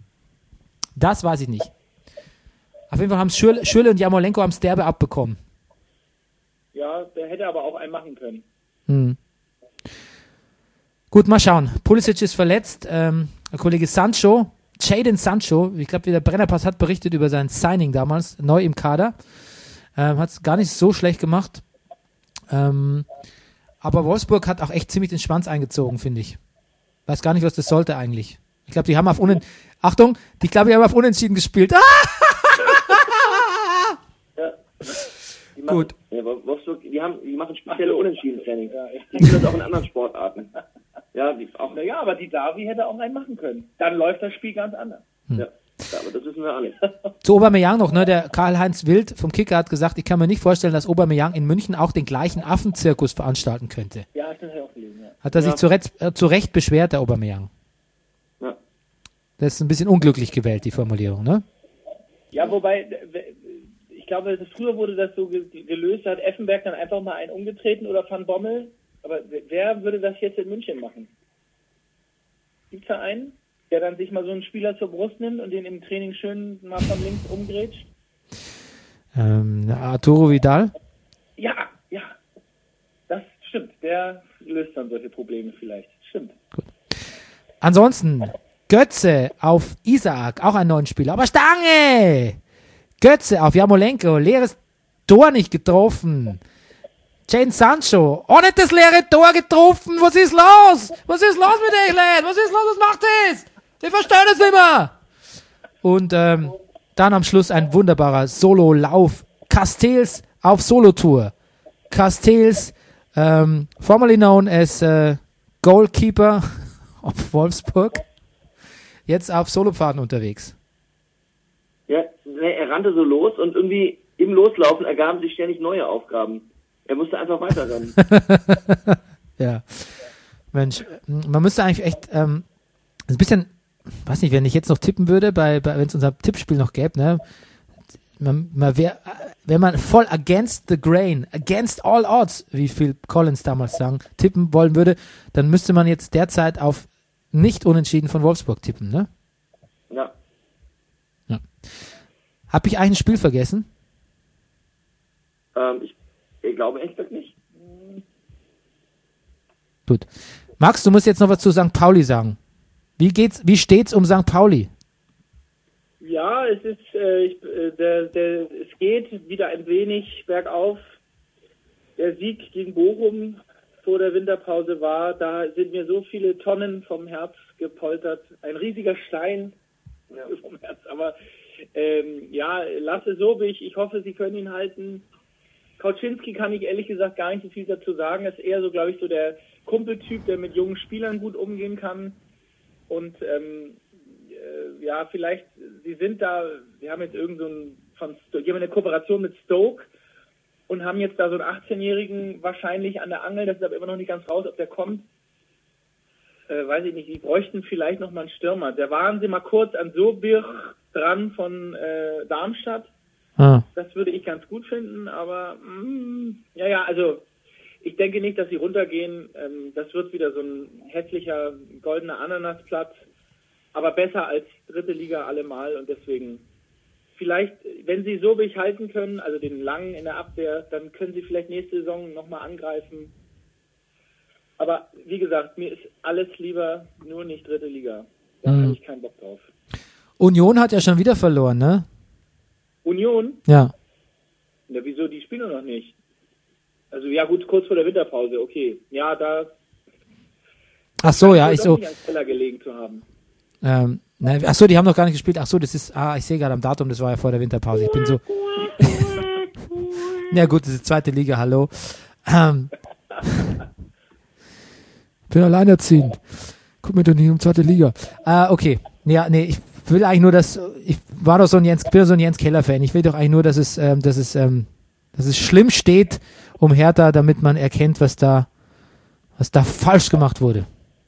Auf jeden Fall haben Schürrle und Jarmolenko am Derbe abbekommen. Ja, der hätte aber auch einen machen können. Gut, mal schauen. Pulisic ist verletzt. Der Kollege Jadon Sancho, ich glaube, der Brennerpass hat berichtet über sein Signing damals, neu im Kader. Hat es gar nicht so schlecht gemacht. Aber Wolfsburg hat auch echt ziemlich den Schwanz eingezogen, finde ich. Weiß gar nicht, was das sollte eigentlich. Ich glaube, die haben auf Unentschieden gespielt. Gut. Ja, Wolfsburg, die machen spezielle Unentschieden-Trainings. Die tun das auch in anderen Sportarten. Ja, Naja, aber die Davi hätte auch einen machen können. Dann läuft das Spiel ganz anders. ja, aber das wissen wir alle. Zu Aubameyang noch, ne? Der Karl-Heinz Wild vom Kicker hat gesagt, ich kann mir nicht vorstellen, dass Aubameyang in München auch den gleichen Affenzirkus veranstalten könnte. Ja, das habe ich auch gelesen, ja. Hat er sich zu Recht beschwert, der Aubameyang. Ja. Das ist ein bisschen unglücklich gewählt, die Formulierung, ne? Ja, wobei, ich glaube, früher wurde das so gelöst, hat Effenberg dann einfach mal einen umgetreten oder Van Bommel. Aber wer würde das jetzt in München machen? Gibt es da einen, der dann sich mal so einen Spieler zur Brust nimmt und den im Training schön mal von links umgrätscht? Arturo Vidal? Ja, das stimmt. Der löst dann solche Probleme vielleicht. Stimmt. Ansonsten, Götze auf Isaac, auch einen neuen Spieler. Aber Stange! Götze auf Jarmolenko, leeres Tor nicht getroffen. Jadon Sancho, auch nicht das leere Tor getroffen. Was ist los? Was ist los mit euch, Leute? Was ist los? Was macht das? Ich verstehe das nicht mehr. Und dann am Schluss ein wunderbarer Solo-Lauf. Castells auf Solo-Tour. Castells, formerly known as Goalkeeper of Wolfsburg, jetzt auf Solopfaden unterwegs. Ja, er rannte so los und irgendwie im Loslaufen ergaben sich ständig neue Aufgaben. Er musste einfach weiterrennen. Ja. Mensch, man müsste eigentlich echt ein bisschen, weiß nicht, wenn ich jetzt noch tippen würde, wenn es unser Tippspiel noch gäbe, ne? Wenn man voll against the grain, against all odds, wie Phil Collins damals sagen, tippen wollen würde, dann müsste man jetzt derzeit auf nicht unentschieden von Wolfsburg tippen, ne? Ja. Hab ich eigentlich ein Spiel vergessen? Ich glaube echt nicht. Gut. Max, du musst jetzt noch was zu St. Pauli sagen. Wie steht's um St. Pauli? Ja, es ist, es geht wieder ein wenig bergauf. Der Sieg gegen Bochum vor der Winterpause da sind mir so viele Tonnen vom Herz gepoltert. Ein riesiger Stein vom Herz. Aber Lasse Sobich, ich hoffe, Sie können ihn halten. Kauczynski kann ich ehrlich gesagt gar nicht so viel dazu sagen. Er ist eher so, glaube ich, so der Kumpeltyp, der mit jungen Spielern gut umgehen kann. Und vielleicht, sie haben jetzt die haben eine Kooperation mit Stoke und haben jetzt da so einen 18-Jährigen wahrscheinlich an der Angel. Das ist aber immer noch nicht ganz raus, ob der kommt. Weiß ich nicht, die bräuchten vielleicht noch mal einen Stürmer. Da waren sie mal kurz an Sobir dran von Darmstadt. Das würde ich ganz gut finden, aber also ich denke nicht, dass sie runtergehen. Das wird wieder so ein hässlicher goldener Ananasplatz, aber besser als dritte Liga allemal und deswegen vielleicht, wenn sie Sobich halten können, also den Langen in der Abwehr, dann können sie vielleicht nächste Saison nochmal angreifen. Aber wie gesagt, mir ist alles lieber, nur nicht dritte Liga. Da habe ich keinen Bock drauf. Union hat ja schon wieder verloren, ne? Union? Ja. Na, wieso? Die spielen noch nicht. Also ja gut, kurz vor der Winterpause, okay. Ja, da... Ach so, ja, ich so... Nicht ans Keller gelegen zu haben. Ach so, die haben noch gar nicht gespielt. Ach so, das ist... ich sehe gerade am Datum, das war ja vor der Winterpause. Ich bin so... Ja gut, das ist zweite Liga, hallo. Bin alleinerziehend. Guck mir doch nicht um zweite Liga. Okay. Ja, nee, ich will eigentlich nur, ich war doch so ein Jens Keller-Fan. Ich will doch eigentlich nur, dass es schlimm steht um Hertha, damit man erkennt, was da falsch gemacht wurde.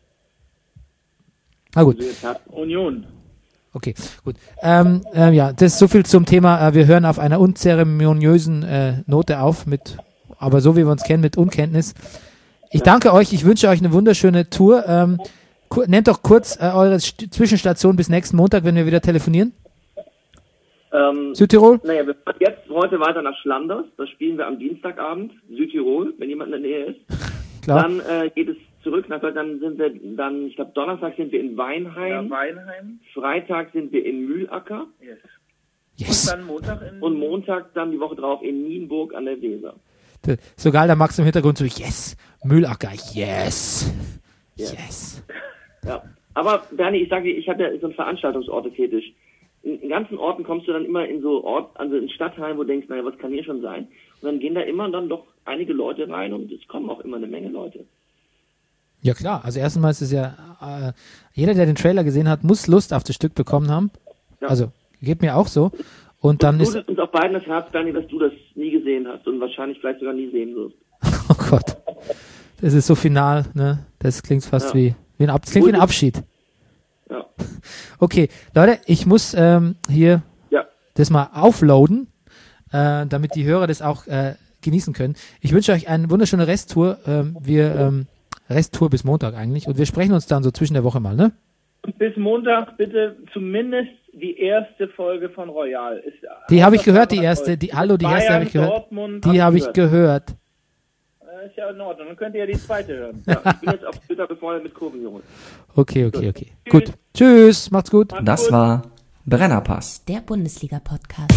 Na gut. Union. Okay, gut. Das ist so viel zum Thema. Wir hören auf einer unzeremoniösen Note auf, aber so wie wir uns kennen, mit Unkenntnis. Ich danke euch, ich wünsche euch eine wunderschöne Tour. Nennt doch kurz eure Zwischenstation bis nächsten Montag, wenn wir wieder telefonieren. Südtirol? Naja, wir fahren jetzt heute weiter nach Schlanders. Da spielen wir am Dienstagabend, Südtirol, wenn jemand in der Nähe ist. Klar. Dann geht es zurück nach Deutschland, ich glaube Donnerstag sind wir in Weinheim. Ja, Weinheim. Freitag sind wir in Mühlacker. Yes. Und Montag dann die Woche drauf in Nienburg an der Weser. So geil, der Max im Hintergrund so, yes, Mühlacker, yes. Yes. Ja, aber Bernie, ich sage dir, ich habe ja so einen Veranstaltungsorte-Fetisch. In ganzen Orten kommst du dann immer in so in Stadtteilen, wo du denkst, naja, was kann hier schon sein? Und dann gehen da immer dann doch einige Leute rein und es kommen auch immer eine Menge Leute. Ja klar, also erstens mal ist es ja, jeder, der den Trailer gesehen hat, muss Lust auf das Stück bekommen haben. Ja. Also, geht mir auch so. Und dann ist uns auch beiden das Herz, Bernie, dass du das nie gesehen hast und wahrscheinlich vielleicht sogar nie sehen wirst. Oh Gott. Das ist so final, ne? Das klingt fast wie ein Abschied. Ja. Okay, Leute, ich muss hier das mal aufloaden, damit die Hörer das auch genießen können. Ich wünsche euch eine wunderschöne Resttour. Resttour bis Montag eigentlich. Und wir sprechen uns dann so zwischen der Woche mal, ne? Bis Montag bitte zumindest die erste Folge von Royal. Die habe ich gehört, die erste. Die erste habe ich gehört. Dortmund, die habe ich gehört. Ist ja in Ordnung. Dann könnt ihr ja die zweite hören. Ja, ich bin jetzt auf Twitter befreundet mit Kurvenjunge. Okay. Gut. Tschüss, macht's gut. Das war Brennerpass. Der Bundesliga-Podcast.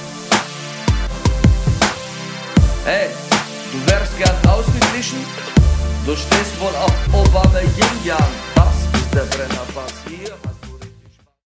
Hey, du wärst gern ausgeglichen? Du stehst wohl auf Obama Yin Yang. Das ist der Brennerpass hier.